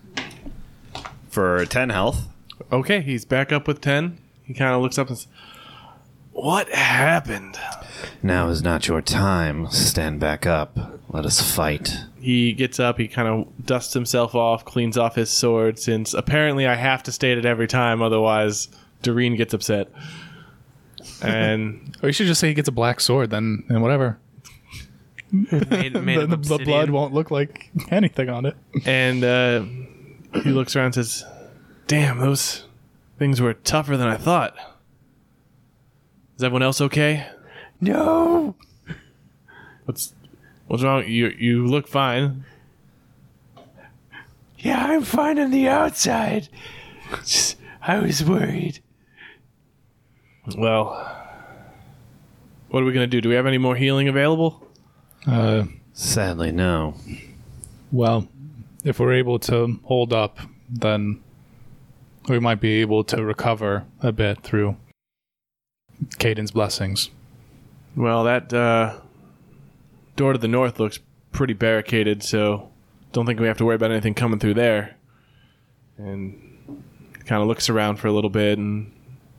for ten health. Okay, he's back up with ten. He kind of looks up and says, "What happened?" Now is not your time. Stand back up. Let us fight. He gets up, he kind of dusts himself off, cleans off his sword, since apparently I have to state it every time, otherwise Doreen gets upset. And Or you should just say he gets a black sword, then and whatever. Made, made Then of the, the blood obsidian. won't look like anything on it. and uh, he looks around and says, "Damn, those things were tougher than I thought. Is everyone else okay? No! What's what's wrong? You you look fine." Yeah, I'm fine on the outside. Just, I was worried. Well, what are we gonna do? Do we have any more healing available? Uh, Sadly, no. well, if we're able to hold up, then we might be able to recover a bit through Caden's blessings. Well, that uh, door to the north looks pretty barricaded, so don't think we have to worry about anything coming through there. And kind of looks around for a little bit, and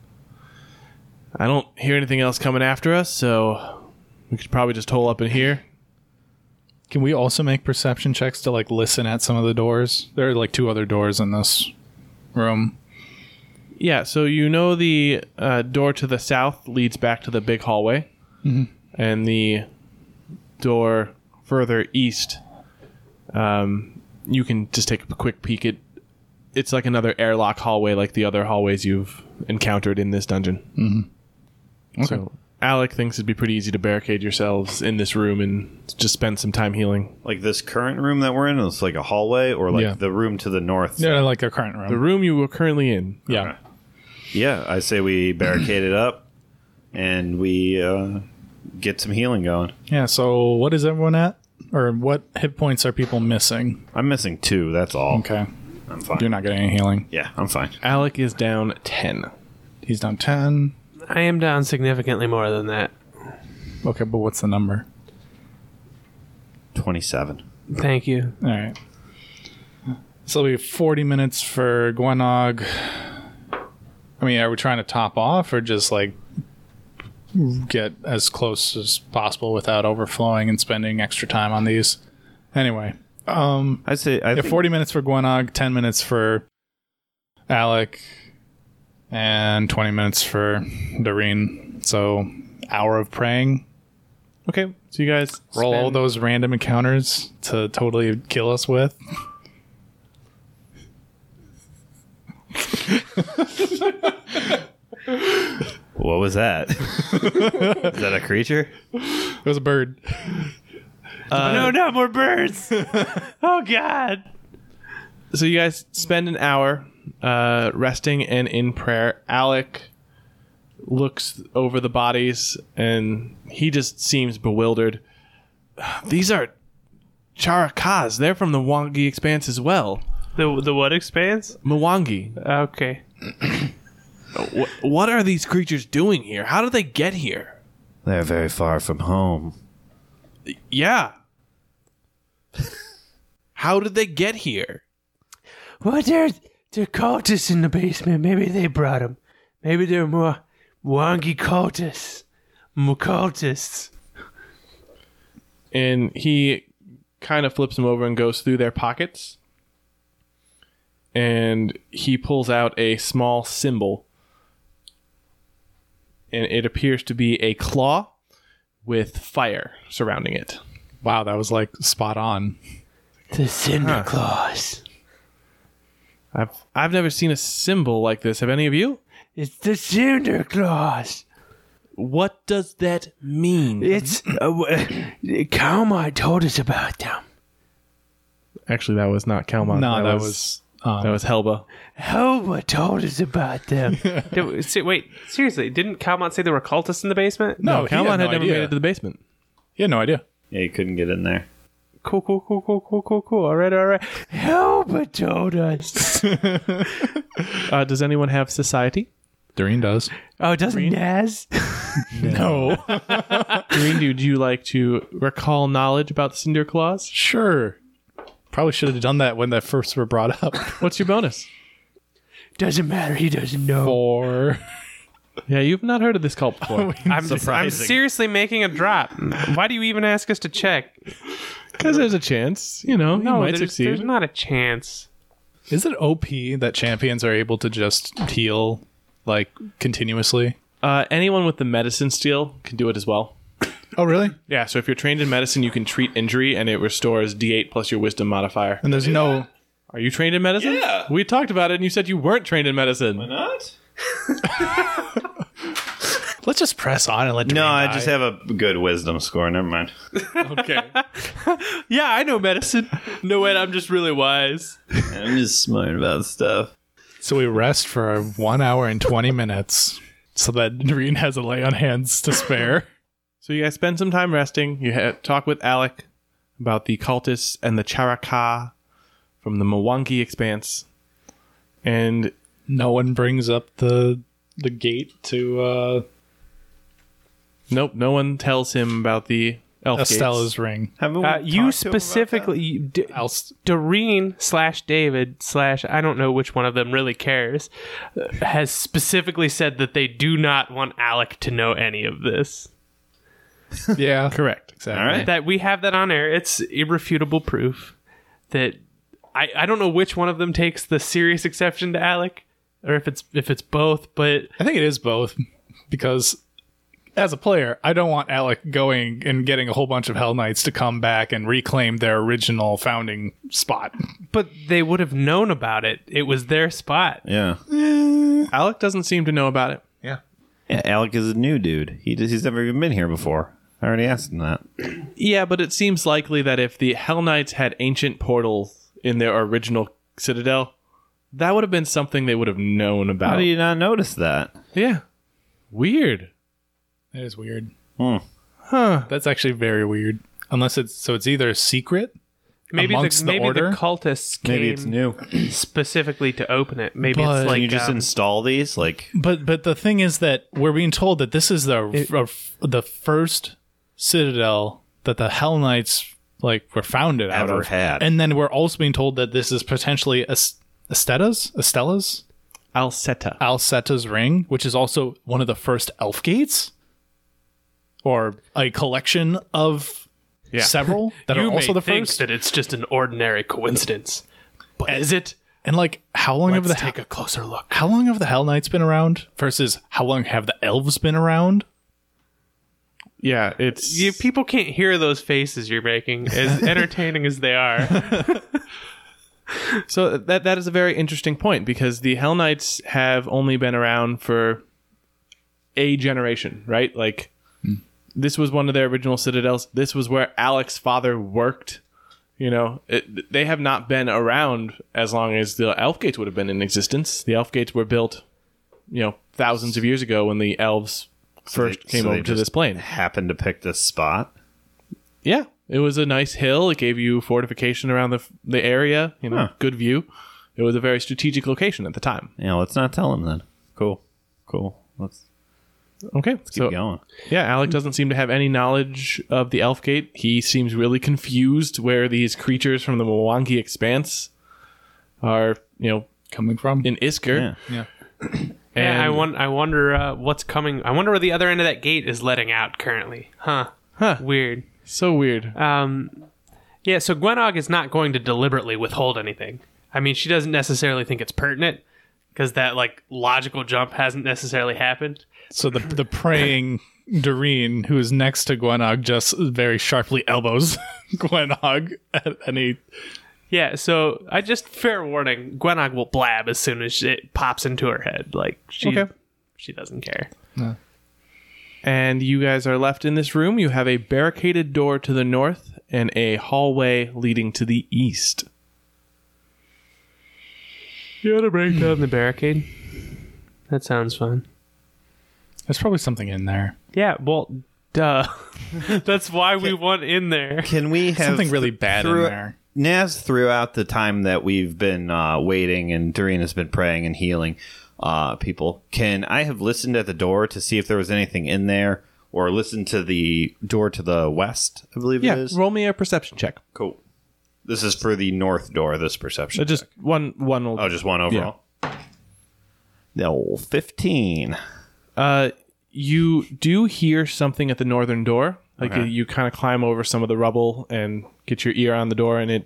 I don't hear anything else coming after us, so we could probably just hole up in here. Can we also make perception checks to like listen at some of the doors? There are like two other doors in this room. Yeah, so you know the uh, door to the south leads back to the big hallway, and the door further east, um, you can just take a quick peek at. It's like another airlock hallway, like the other hallways you've encountered in this dungeon. Mm-hmm. Okay. So Alec thinks it'd be pretty easy to barricade yourselves in this room and just spend some time healing. Like this current room that we're in is like a hallway, or like Yeah. the room to the north. Yeah, like our current room. The room you were currently in. yeah. Yeah, I say we barricade it up and we uh, get some healing going. Yeah, so what is everyone at? or what hit points are people missing? I'm missing two. That's all. Okay. I'm fine. You're not getting any healing. Yeah, I'm fine. Alec is down ten. He's down ten. I am down significantly more than that. Okay, but what's the number? twenty-seven. Thank you. All right. So it'll be forty minutes for Gwenog. I mean, are we trying to top off or just like get as close as possible without overflowing and spending extra time on these? Anyway, um, I'd say I yeah, think forty minutes for Gwenog, ten minutes for Alec, and twenty minutes for Doreen. So, hour of praying. Okay, so you guys Roll all spend- those random encounters to totally kill us with. What was that? Is that a creature? It was a bird. Uh, no, not more birds. Oh, God. So you guys spend an hour uh, resting and in prayer. Alec looks over the bodies and he just seems bewildered. These are Charakas. They're from the Mwangi Expanse as well. The the what expands? Mwangi. Okay. Wh- what are these creatures doing here? How did they get here? They're very far from home. Yeah. How did they get here? Well, they're, they're cultists in the basement. Maybe they brought them. Maybe they're more wonky cultists. More cultists. And he kind of flips them over and goes through their pockets. And he pulls out a small symbol. And it appears to be a claw with fire surrounding it. Wow, that was like spot on. The Cinder Claws. I've I've never seen a symbol like this. Have any of you? It's the Cinder Claws. What does that mean? It's... Uh, w- Kalmar told us about them. Actually, that was not Kalmar. No, that, was, um, that was Helba. Helba told us about them. Did- se- wait, seriously, didn't Kalmont say there were cultists in the basement? no, he Kalmar had, had no never idea. made it to the basement. He had no idea. Yeah, you couldn't get in there. Cool, cool, cool, cool, cool, cool, cool. All right, all right. Helba told us. Uh, does anyone have society? Doreen does. Oh, doesn't Naz? No. Green, would you like to recall knowledge about the Cinder Claws? Sure. Probably should have done that when that first were brought up. What's your bonus? Doesn't matter. He doesn't know. Or Yeah, you've not heard of this cult before. I'm, I'm Surprising. seriously making a drop. Why do you even ask us to check? Because there's a chance, you know, you No, might there's, succeed. there's not a chance. is it O P that champions are able to just heal like continuously? Uh, anyone with the medicine steal can do it as well. Oh, really? Yeah, so if you're trained in medicine, you can treat injury, and it restores D eight plus your wisdom modifier. And there's no. Are you trained in medicine? Yeah. We talked about it, and you said you weren't trained in medicine. Not? Let's just press on and let. No, Doreen I die. just have a good wisdom score. Never mind. Okay. Yeah, I know medicine. No, wait, I'm just really wise. I'm just smart about stuff. So we rest for one hour and twenty minutes, so that Doreen has a lay on hands to spare. So you guys spend some time resting. You ha- talk with Alec about the cultists and the Charaka from the Mwangi Expanse. And No one brings up the the gate to uh, nope, no one tells him about the elf gates. Estella's ring. Haven't we Uh, talked you to him about specifically, you, D- Else, Doreen slash David slash I don't know which one of them really cares, uh, has specifically said that they do not want Alec to know any of this. yeah, Correct. exactly. All right. That we have that on air. It's irrefutable proof that I, I don't know which one of them takes the serious exception to Alec, or if it's if it's both. But I think it is both, because as a player, I don't want Alec going and getting a whole bunch of Hell Knights to come back and reclaim their original founding spot. but they would have known about it. It was their spot. Yeah. Alec doesn't seem to know about it. Yeah. Yeah, Alec is a new dude. He just, he's never even been here before. I already asked him that. Yeah, but it seems likely that if the Hell Knights had ancient portals in their original citadel, that would have been something they would have known about. How do you not notice that? Yeah. Weird. That is weird. Hmm. Huh. That's actually very weird. unless it's so it's either a secret Maybe amongst the the maybe order. the cultists came Maybe it's new. specifically to open it. Maybe But- it's Can like Can you just um, install these? Like, But but the thing is that we're being told that this is the It- f- the first citadel that the Hell Knights like were founded out Ever of. had. And then we're also being told that this is potentially Est- Estella's Estella's Alceta. Alceta's ring, which is also one of the first elf gates, or a collection of Yeah. several that you are also may the think first. that it's just an ordinary coincidence, but is it? And like, how long have Let's the take a closer look. how long have the Hell Knights been around versus how long have the elves been around? Yeah, it's You people can't hear those faces you're making, as entertaining as they are. so that that is a very interesting point because the Hell Knights have only been around for a generation, right? Like this was one of their original citadels. This was where Alec's father worked. You know, it, they have not been around as long as the Elf Gates would have been in existence. The Elf Gates were built, you know, thousands of years ago when the elves first they- came so they over to just this plane. happened to pick this spot. Yeah, it was a nice hill. It gave you fortification around the the area. You know, Huh. good view. It was a very strategic location at the time. Yeah, let's not tell him then. Cool. Cool. Let's Okay, keep so going. yeah, Alec doesn't seem to have any knowledge of the Elf Gate. He seems really confused where these creatures from the Mwangi Expanse are, you know, Coming from in Isker. Yeah. yeah. And yeah, I, won- I wonder uh, what's coming. I wonder where the other end of that gate is letting out currently. Huh. Huh. Weird. So weird. Um, yeah, so Gwenog is not going to deliberately withhold anything. I mean, she doesn't necessarily think it's pertinent because that like logical jump hasn't necessarily happened. So the the praying Doreen, who is next to Gwenog, just very sharply elbows Gwenog at any. Yeah, so I just fair warning, Gwenog will blab as soon as it pops into her head. Like she Okay. she doesn't care. And you guys are left in this room. You have a barricaded door to the north and a hallway leading to the east. You want to break down the barricade? That sounds fun. There's probably something in there. Yeah, well, duh. That's why we want in there. Can we have Something really bad in through- there. Naz, throughout the time that we've been uh, waiting and Doreen has been praying and healing uh, people, can I have listened at the door to see if there was anything in there, or listened to the door to the west? I believe Yeah, it is. roll me a perception check. Cool. This is for the north door. This perception. So just one one will oh, just one overall. No, fifteen. Uh, you do hear something at the northern door. Like Okay. you, you kind of climb over some of the rubble and get your ear on the door, and it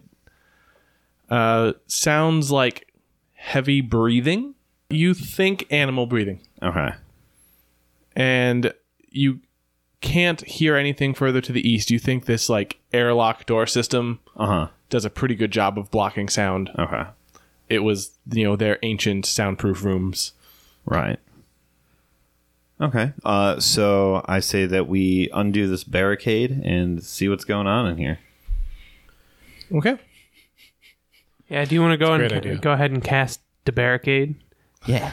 uh, sounds like heavy breathing. You think animal breathing, Okay. and you can't hear anything further to the east. You think this like airlock door system Uh huh. does a pretty good job of blocking sound. Okay. It was, you know, their ancient soundproof rooms. Right. Okay. Uh, so I say that we undo this barricade and see what's going on in here. Okay. Yeah, do you want to go That's a and great idea. go ahead and cast the barricade? Yeah.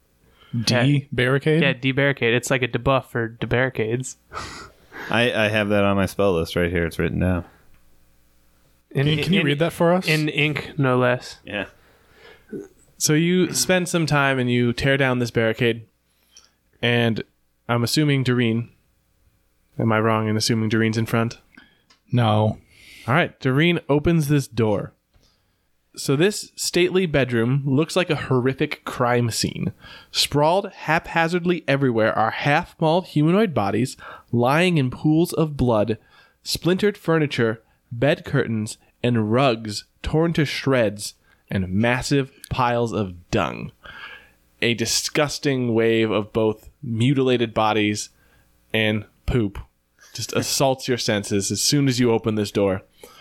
D barricade. Yeah, debarricade. It's like a debuff for debarricades. I, I have that on my spell list right here. It's written down. In, Can, can you in- read that for us? in ink, no less? Yeah. So you spend some time and you tear down this barricade, and I'm assuming Doreen. Am I wrong in assuming Doreen's in front? no. All right, Doreen opens this door. So this stately bedroom looks like a horrific crime scene. Sprawled haphazardly everywhere are half-mauled humanoid bodies lying in pools of blood, splintered furniture, bed curtains, and rugs torn to shreds, and massive piles of dung. A disgusting wave of both mutilated bodies and poop just assaults your senses as soon as you open this door.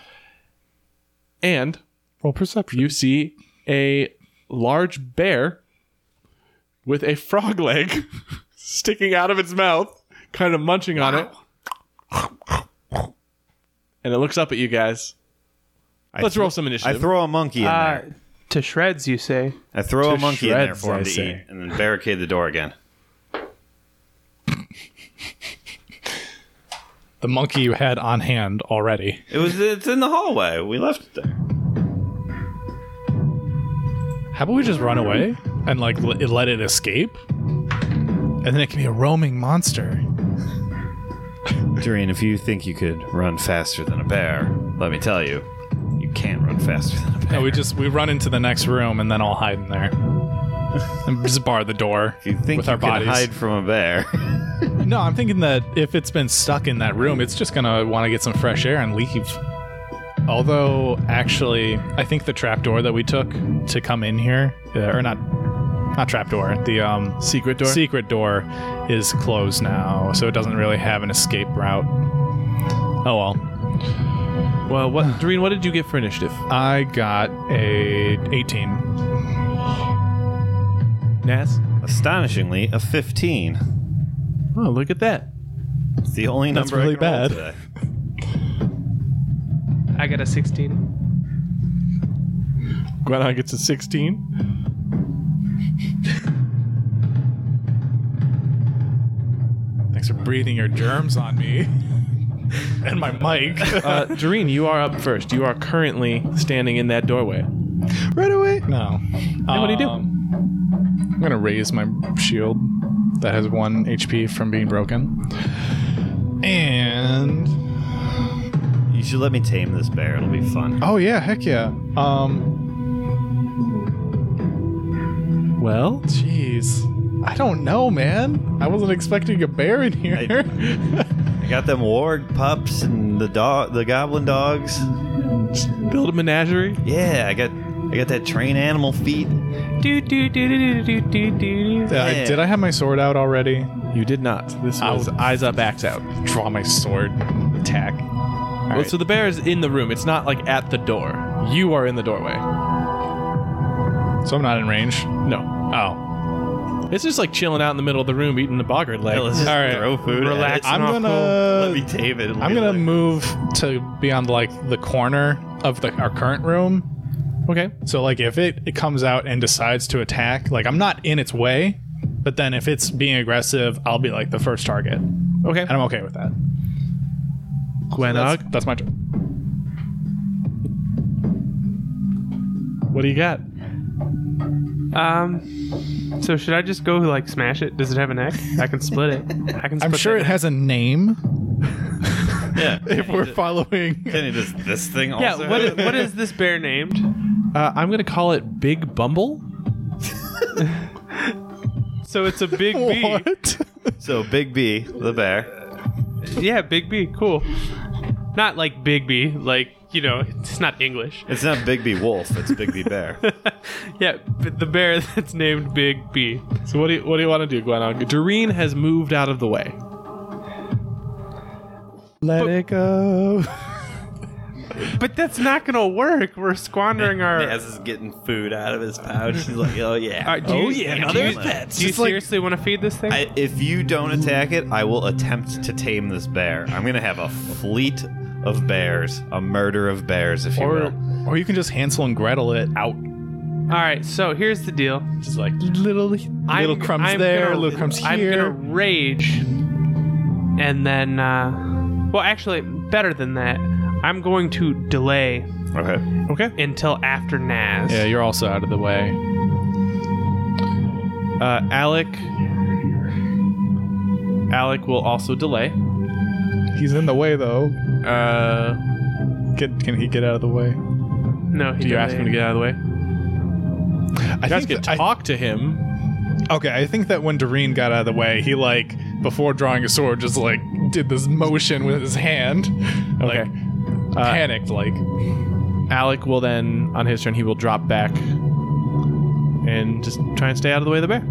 And Roll perception. you see a large bear with a frog leg sticking out of its mouth, kind of munching on it. And it looks up at you guys. Let's roll some I initiative. throw a monkey in Uh, there. to shreds, you say? I throw a to monkey in there shreds, for him I to say. eat, and then barricade the door again. the monkey you had on hand already. It was. It's in the hallway. We left it there. How about we just run away and like l- let it escape, and then it can be a roaming monster. Doreen, if you think you could run faster than a bear, let me tell you, you can't run faster than a bear. No, we just we run into the next room and then I'll hide in there and just bar the door If you think with you our can bodies. hide from a bear, No, I'm thinking that if it's been stuck in that room, it's just gonna want to get some fresh air and leave. Although, actually, I think the trapdoor that we took to come in here, uh, or not, not trapdoor, the um, Secret door? secret door is closed now, so it doesn't really have an escape route. Oh well. Well, what, Doreen, what did you get for initiative? I got a eighteen. Naz? astonishingly, a fifteen. Oh, look at that. It's the only That's number really I can roll bad. today. I got a sixteen. Gwenog gets a sixteen. Thanks for breathing your germs on me and my mic. Uh, Doreen, you are up first. You are currently standing in that doorway. Right away. No. Hey, what do you do? I'm gonna raise my shield that has one H P from being broken, and You should let me tame this bear. It'll be fun. oh yeah, heck yeah. Um, Well, jeez, I don't know, man. I wasn't expecting a bear in here. I got them warg pups and the dog, the goblin dogs. build a menagerie. Yeah, I got, I got that train animal feet. Do do do do do do do do. Did I- Yeah. did I have my sword out already? You did not. This was Ow. eyes up, axe out. Draw my sword, attack. Well, so the bear is in the room. It's not like at the door. You are in the doorway. So I'm not in range. No. Oh, It's just like chilling out in the middle of the room eating the boggart leg. Yeah, let's just All right. throw food. at Relax. it. I'm Not gonna. Let me tame it. I'm gonna move to be on like the corner of the our current room. Okay. So like if it, it comes out and decides to attack, like I'm not in its way, but then if it's being aggressive, I'll be like the first target. Okay. And I'm okay with that. Gwenog, That's, that's my turn. what do you got? Um. So should I just go like smash it? Does it have a neck? I can split it. I can. Split I'm sure that it neck. has a name. Yeah. If we're following. Kenny, does this thing also? Yeah. What is, what is this bear named? Uh, I'm going to call it Big Bumble. So it's a big bee. What? So Big B, the bear. Yeah, big bee. Cool. Not like big bee. Like you know, it's not English. It's not Big B Wolf. It's Big B Bear. Yeah, but the bear that's named Big B. So what do you, what do you want to do, Gwenog? Doreen has moved out of the way. Let it go. But that's not gonna work. We're squandering our. Naz is getting food out of his pouch. He's like, oh yeah. Uh, do Oh, you, yeah, do now you- there's pets. Do you It's like- seriously want to feed this thing? I, if you don't attack it, I will attempt to tame this bear. I'm gonna have a fleet of bears, a murder of bears, if you Or, will. or you can just Hansel and Gretel it out. All right. So here's the deal. Just like little little I'm- crumbs I'm there, gonna- little crumbs I'm here. gonna rage, and then, uh, well, actually, better than that, I'm going to delay Okay. Okay. until after Naz. Yeah, you're also out of the way. Uh, Alec. Alec will also delay. He's in the way though. Uh, Can, can he get out of the way? No, he do you ask him to delayed. get out of the way? I You guys think can that- talk to him. I, okay, I think that when Doreen got out of the way, he like before drawing a sword, just like did this motion with his hand, like Okay. Uh, panicked, like. Alec will then, on his turn, he will drop back and just try and stay out of the way of the bear.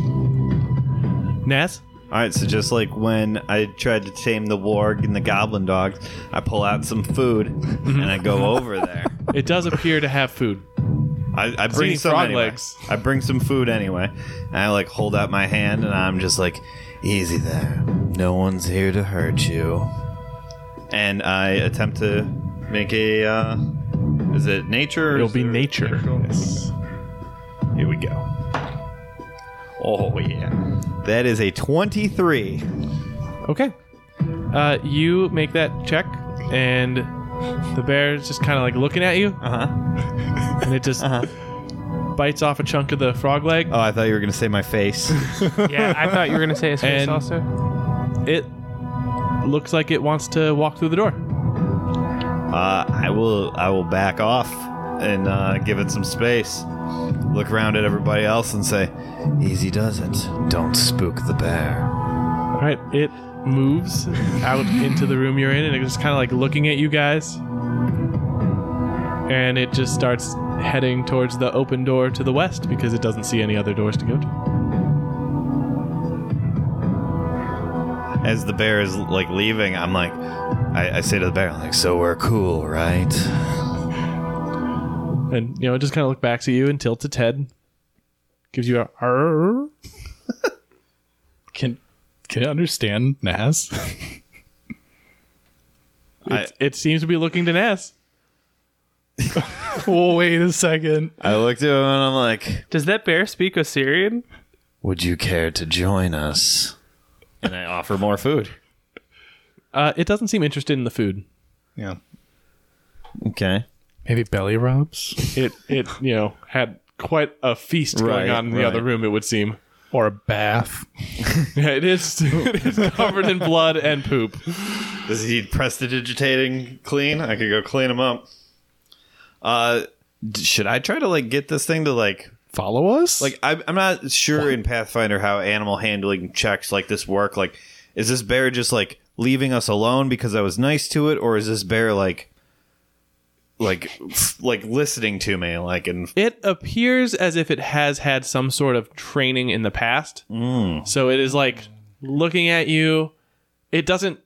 Naz? All right. So just like when I tried to tame the warg and the goblin dogs, I pull out some food and I go over there. It does appear to have food. I, I bring eating some frog anyway. legs. I bring some food anyway. And I like hold out my hand and I'm just like, easy there. No one's here to hurt you. And I attempt to make a, uh, is it nature? or It'll is be it nature. natural? Yes. Here we go. Oh, yeah. That is a twenty-three. Okay. Uh, you make that check, and the bear is just kind of like looking at you, Uh huh. and it just Uh-huh. bites off a chunk of the frog leg. Oh, I thought you were gonna say my face. Yeah, I thought you were gonna say his face And- also. It looks like it wants to walk through the door. Uh, I will. I will back off and uh, give it some space. Look around at everybody else and say, "Easy does it. Don't spook the bear." All right, it moves out into the room you're in, and it's just kind of like looking at you guys. And it just starts heading towards the open door to the west because it doesn't see any other doors to go to. As the bear is like leaving, I'm like, I, I say to the bear, like, "So we're cool, right?" And, you know, it just kind of look back at you and tilts its head. Gives you a "Arr." Can can you understand Naz? It, it seems to be looking to Ness. Oh, wait a second. I looked at him and I'm like, Does that bear speak Osirian? "Would you care to join us?" And I offer more food. Uh, it doesn't seem interested in the food. Yeah. Okay. Maybe belly rubs It, it you know, had quite a feast going Right, on in the right. other room, it would seem. or a bath. Yeah, it is, it is covered in blood and poop. Does he need prestidigitating clean? I could go clean him up. Uh, d- should I try to like get this thing to like Follow us? like I, I'm not sure in Pathfinder how animal handling checks like this work. Like, is this bear just like leaving us alone because I was nice to it, or is this bear like like f- like listening to me like and It appears as if it has had some sort of training in the past. mm, So it is like looking at you. It doesn't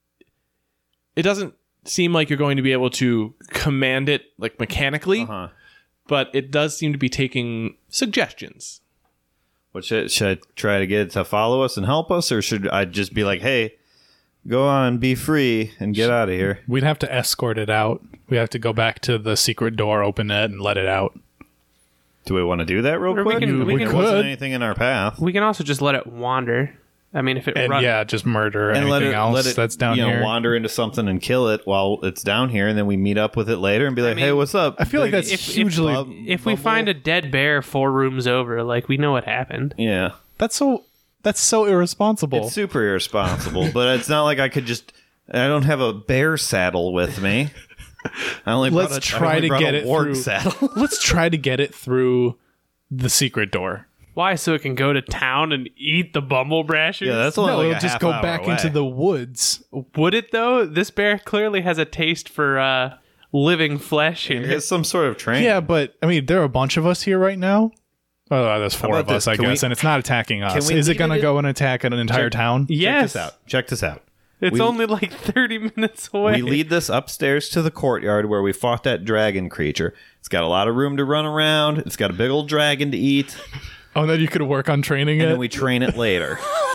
it doesn't seem like you're going to be able to command it like mechanically, uh-huh. but it does seem to be taking suggestions. What should should I try to get it to follow us and help us, or should I just be like, "Hey, go on, be free, and get out of here"? We'd have to escort it out. We have to go back to the secret door, open it, and let it out. Do we want to do that real Or we quick? can- we There can- wasn't could. anything in our path. We can also just let it wander. I mean, if it And run- yeah, just murder And anything let it, else let it that's down you know, here. wander into something and kill it while it's down here, and then we meet up with it later and be like, mean, "Hey, what's up?" I feel like Big- that's if- if- hugely. Bub- if we Bumble? find a dead bear four rooms over, like we know what happened. yeah, that's so. That's so irresponsible. it's super irresponsible. But it's not like I could just. I don't have a bear saddle with me. I only Let's brought a, try I only to brought get a it warg through- saddle. Let's try to get it through the secret door. Why? So it can go to town and eat the bumble brashers? Yeah, that's only No, like it'll a just half go hour back away. into the woods. Would it though? This bear clearly has a taste for uh, living flesh It here. has some sort of training. Yeah, but I mean, there are a bunch of us here right now. Oh, there's four about of us, this? I Can guess, we- and it's not attacking us. we Is it leave going to it- go and attack an entire town? Check Yes, this out. Check this out. it's We- only like thirty minutes away. We lead this upstairs to the courtyard where we fought that dragon creature. It's got a lot of room to run around. It's got a big old dragon to eat. Oh, and then you could work on training And it. then we train it later.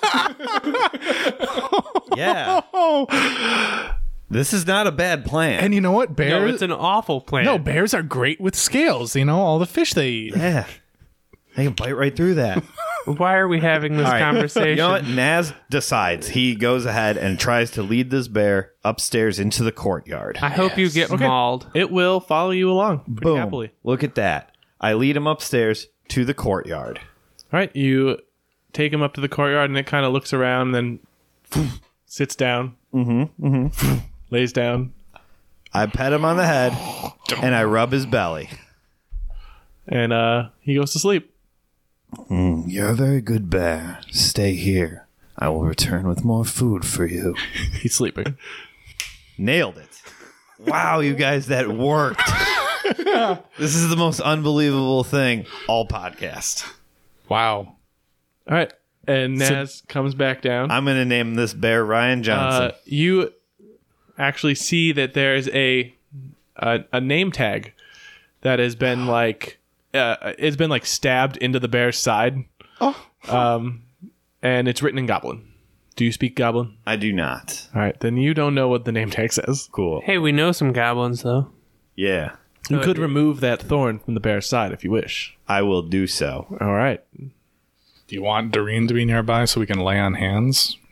Yeah. This is not a bad plan. and you know what? no, Bears. it's an awful plan. No, bears are great with scales. You know, all the fish they eat. yeah. They can bite right through that. Why are we having this All right. conversation? You know what? Naz decides. He goes ahead and tries to lead this bear upstairs into the courtyard. I hope you get mauled. It will follow you along pretty Boom. happily. Look at that. I lead him upstairs to the courtyard. All right, you take him up to the courtyard, and it kind of looks around, and then sits down, mm-hmm, mm-hmm. lays down, I pet him on the head and I rub his belly. and uh, he goes to sleep. You're a very good bear. Stay here. I will return with more food for you. He's sleeping. Nailed it. Wow, you guys, that worked. This is the most unbelievable thing all podcast. Wow. All right, and Naz comes back down. I'm going to name this bear Ryan Johnson. Uh, you actually see that there's a, a a name tag that has been like uh, it's been like stabbed into the bear's side. Oh. Um, and it's written in Goblin. Do you speak Goblin? I do not. All right, then you don't know what the name tag says. Cool. Hey, we know some goblins though. Yeah, You could remove that thorn from the bear's side if you wish. I will do so. All right. Do you want Doreen to be nearby so we can lay on hands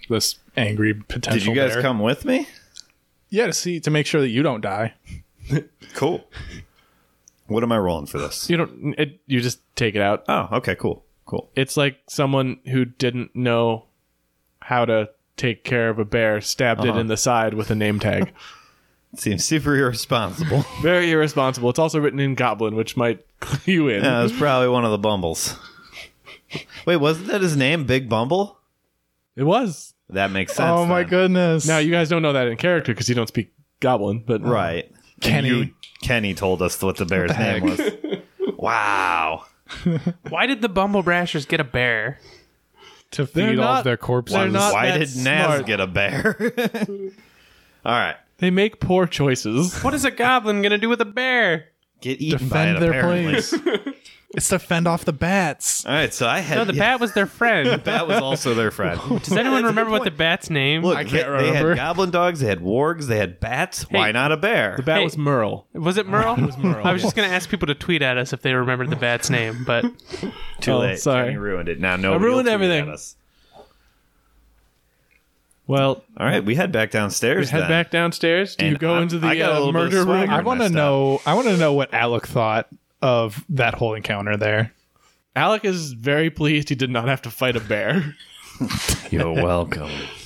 this angry potential. Did you guys bear. come with me? Yeah, to see to make sure that you don't die. Cool. What am I rolling for this? You don't. It, you just take it out. Oh, okay, cool. Cool. It's like someone who didn't know how to take care of a bear stabbed Uh-huh. it in the side with a name tag. Seems super irresponsible. Very irresponsible. It's also written in Goblin, which might clue you in. Yeah, it was probably one of the Bumbles. Wait, wasn't that his name, Big Bumble? It was. That makes sense. Oh my then. goodness! Now, you guys don't know that in character because you don't speak Goblin, but Right. Kenny. And you, Kenny told us what the bear's name was. Wow. Why did the Bumble Brashers get a bear? to They're feed all not- of their corpses. they're not- Why that did Naz smart. get a bear? All right. they make poor choices. What is a goblin gonna do with a bear? Get eaten Defend by it, their apparently. place. It's to fend off the bats. All right, so I had... No, the bat was their friend. bat was also their friend. Does anyone remember what the bat's name? Look, I they, can't they remember. had goblin dogs, they had wargs, they had bats. Why not a bear? The bat Hey. was Merle. Was it Merle? was Merle. I was just gonna ask people to tweet at us if they remembered the bat's name, but Too Oh, late. sorry. Kenny ruined it. Now no. ruined everything. Well, All right, we head back downstairs. head then. back downstairs. Do you And go I'm- into I the got a uh, little bit of murder swagger. room? I in want my to stuff. know. I want to know what Alec thought of that whole encounter there. Alec is very pleased he did not have to fight a bear. You're welcome.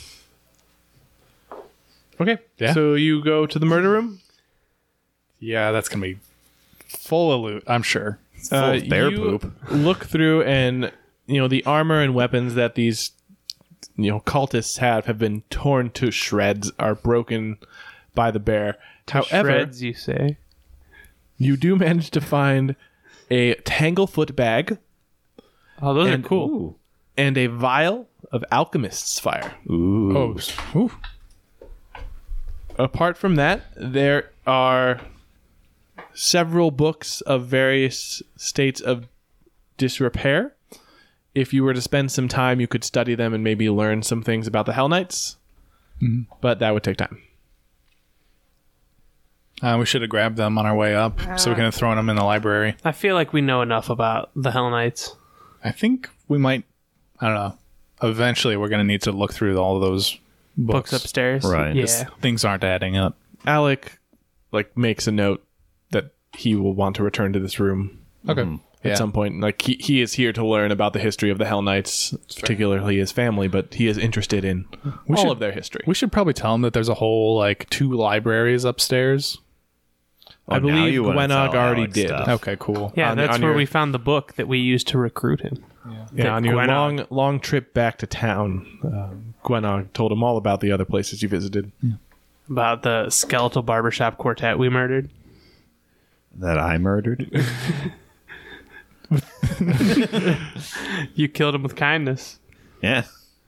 Okay. Yeah. So you go to the murder room. Yeah, that's gonna be full of loot. I'm sure. Full of bear you poop. Look through, and you know the armor and weapons that these you know cultists have have been torn to shreds, are broken by the bear. However, shreds, you say? you do manage to find a tanglefoot bag Oh, those And- are cool. Ooh. and a vial of alchemist's fire. Ooh. Oh, s- ooh. Apart from that, there are several books of various states of disrepair. If you were to spend some time, you could study them and maybe learn some things about the Hell Knights. But that would take time. Uh, we should have grabbed them on our way up, so we can have thrown them in the library. I feel like we know enough about the Hell Knights. I think we might. I don't know. Eventually, we're gonna need to look through all of those books. Books upstairs. Right. Yeah. Things aren't adding up. Alec like makes a note that he will want to return to this room Okay. at Yeah. some point. Like he, he is here to learn about the history of the Hell Knights, particularly his family, but he is interested in all should- of their history. We should probably tell them that there's a whole like two libraries upstairs. I Oh, now believe you wanna Gwenog tell already Alex did. stuff. Okay, cool. Yeah, On- that's on where your- we found the book that we used to recruit him. Yeah, on your Gwenog. long long trip back to town, uh, Gwenog told him all about the other places you visited. About the skeletal barbershop quartet we murdered. That I murdered. You killed him with kindness. Yeah.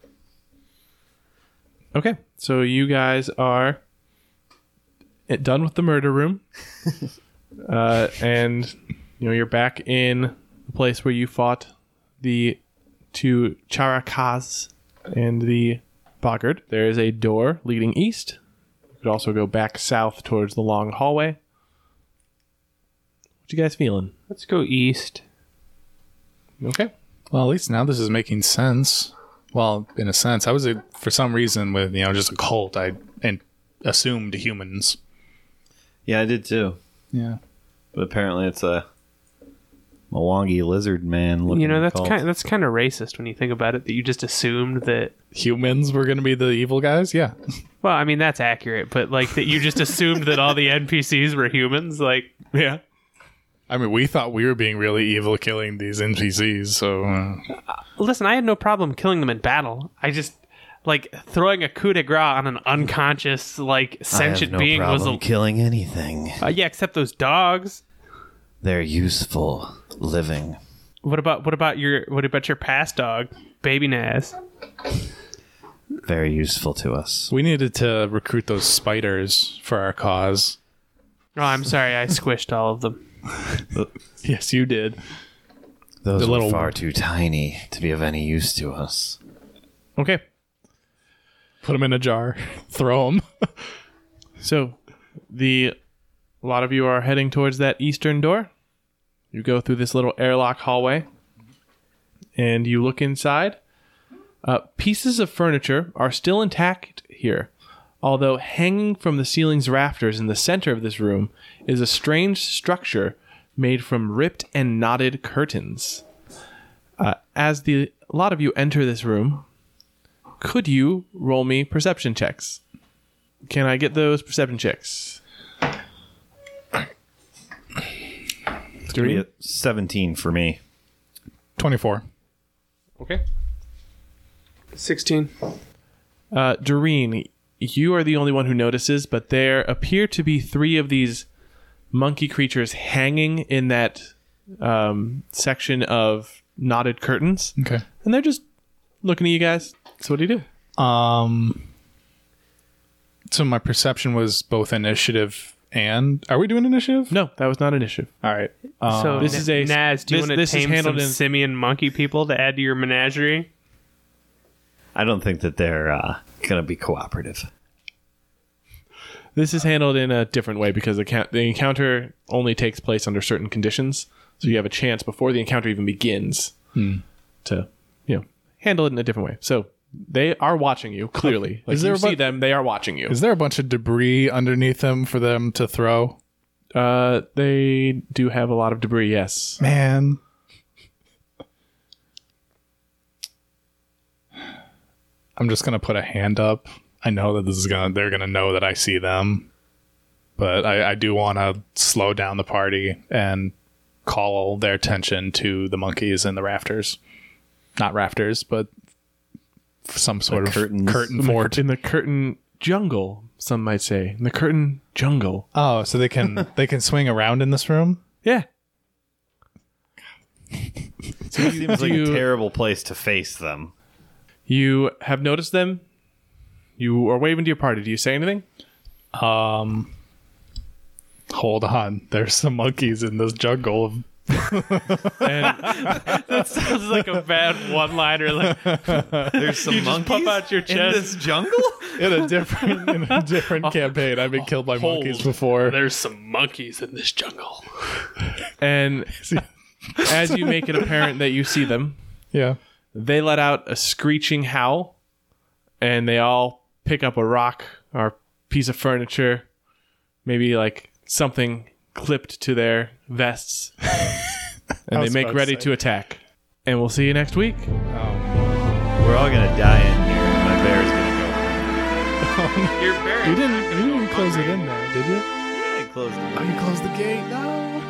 Okay, so you guys are it- done with the murder room, uh, and you know you're back in the place where you fought the two Charakas and the Boggart. There is a door leading east. You could also go back south towards the long hallway. What you guys feeling? Let's go east. Okay. Well, at least now this is making sense. Well, in a sense, I was a, for some reason with you know just a cult. I and assumed humans. Yeah, I did too. Yeah. But apparently it's a Mwangi lizard man looking You know, that's cult. kind that's kind of racist when you think about it, that you just assumed that. Humans were going to be the evil guys. Yeah. Well, I mean, that's accurate, but like that you just assumed that all the N P Cs were humans. Like, Yeah. I mean, we thought we were being really evil killing these N P Cs. So uh, listen, I had no problem killing them in battle. I just. Like throwing a coup de grace on an unconscious, like sentient being was a killing anything. uh, yeah, except those dogs. They're useful living. What about what about your what about your past dog, Baby Naz? Very useful to us. we needed to recruit those spiders for our cause. Oh, I'm sorry, I squished all of them. Yes, you did. Those The were little- far too tiny to be of any use to us. Okay. Put them in a jar. Throw them. So, the a lot of you are heading towards that eastern door. You go through this little airlock hallway, and you look inside. Uh, pieces of furniture are still intact here, although hanging from the ceiling's rafters in the center of this room is a strange structure made from ripped and knotted curtains. Uh, as the a lot of you enter this room, could you roll me perception checks? Can I get those perception checks? It's gonna be a seventeen for me. twenty-four. Okay. sixteen. Uh, Doreen, you are the only one who notices, but there appear to be three of these monkey creatures hanging in that um, section of knotted curtains. Okay. And they're just looking at you guys. So what do you do? Um. So my perception was both initiative and... Are we doing initiative? No, that was not initiative. All right. Um, So this N- is a- Naz, do you this- want to this is tame handled some in- simian monkey people to add to your menagerie? I don't think that they're uh, going to be cooperative. This is handled in a different way because the, count- the encounter only takes place under certain conditions. So you have a chance before the encounter even begins to, you know, handle it in a different way. So they are watching you, clearly. Like Is there you a see bu- them, they are watching you. is there a bunch of debris underneath them for them to throw? Uh, they do have a lot of debris, yes. Man. I'm just gonna put a hand up. I know that this is gonna they're gonna know that I see them. But I, I do wanna slow down the party and call their attention to the monkeys in the rafters. Not rafters, but some sort The of curtains. curtain In the, fort. in the curtain jungle, some might say. In the curtain jungle. Oh, so they can they can swing around in this room? Yeah. It seems like you- a terrible place to face them. You have noticed them. You are waving to your party. Do you say anything? Um, hold on. There's some monkeys in this jungle. And That sounds like a bad one-liner. Like, There's some you just monkeys pop out your in chest. this jungle? In a different, in a different campaign, I've been killed by monkeys hold. before. There's some monkeys in this jungle. and as you make it apparent that you see them, Yeah. they let out a screeching howl, and they all pick up a rock or piece of furniture, maybe like something clipped to their vests, and they was make about to ready say. to attack. And we'll see you next week. We're all going to die in here, and my bear's going to go. You're very You didn't, you didn't close it in there, did you? Yeah, close it. Oh, you closed the gate? No.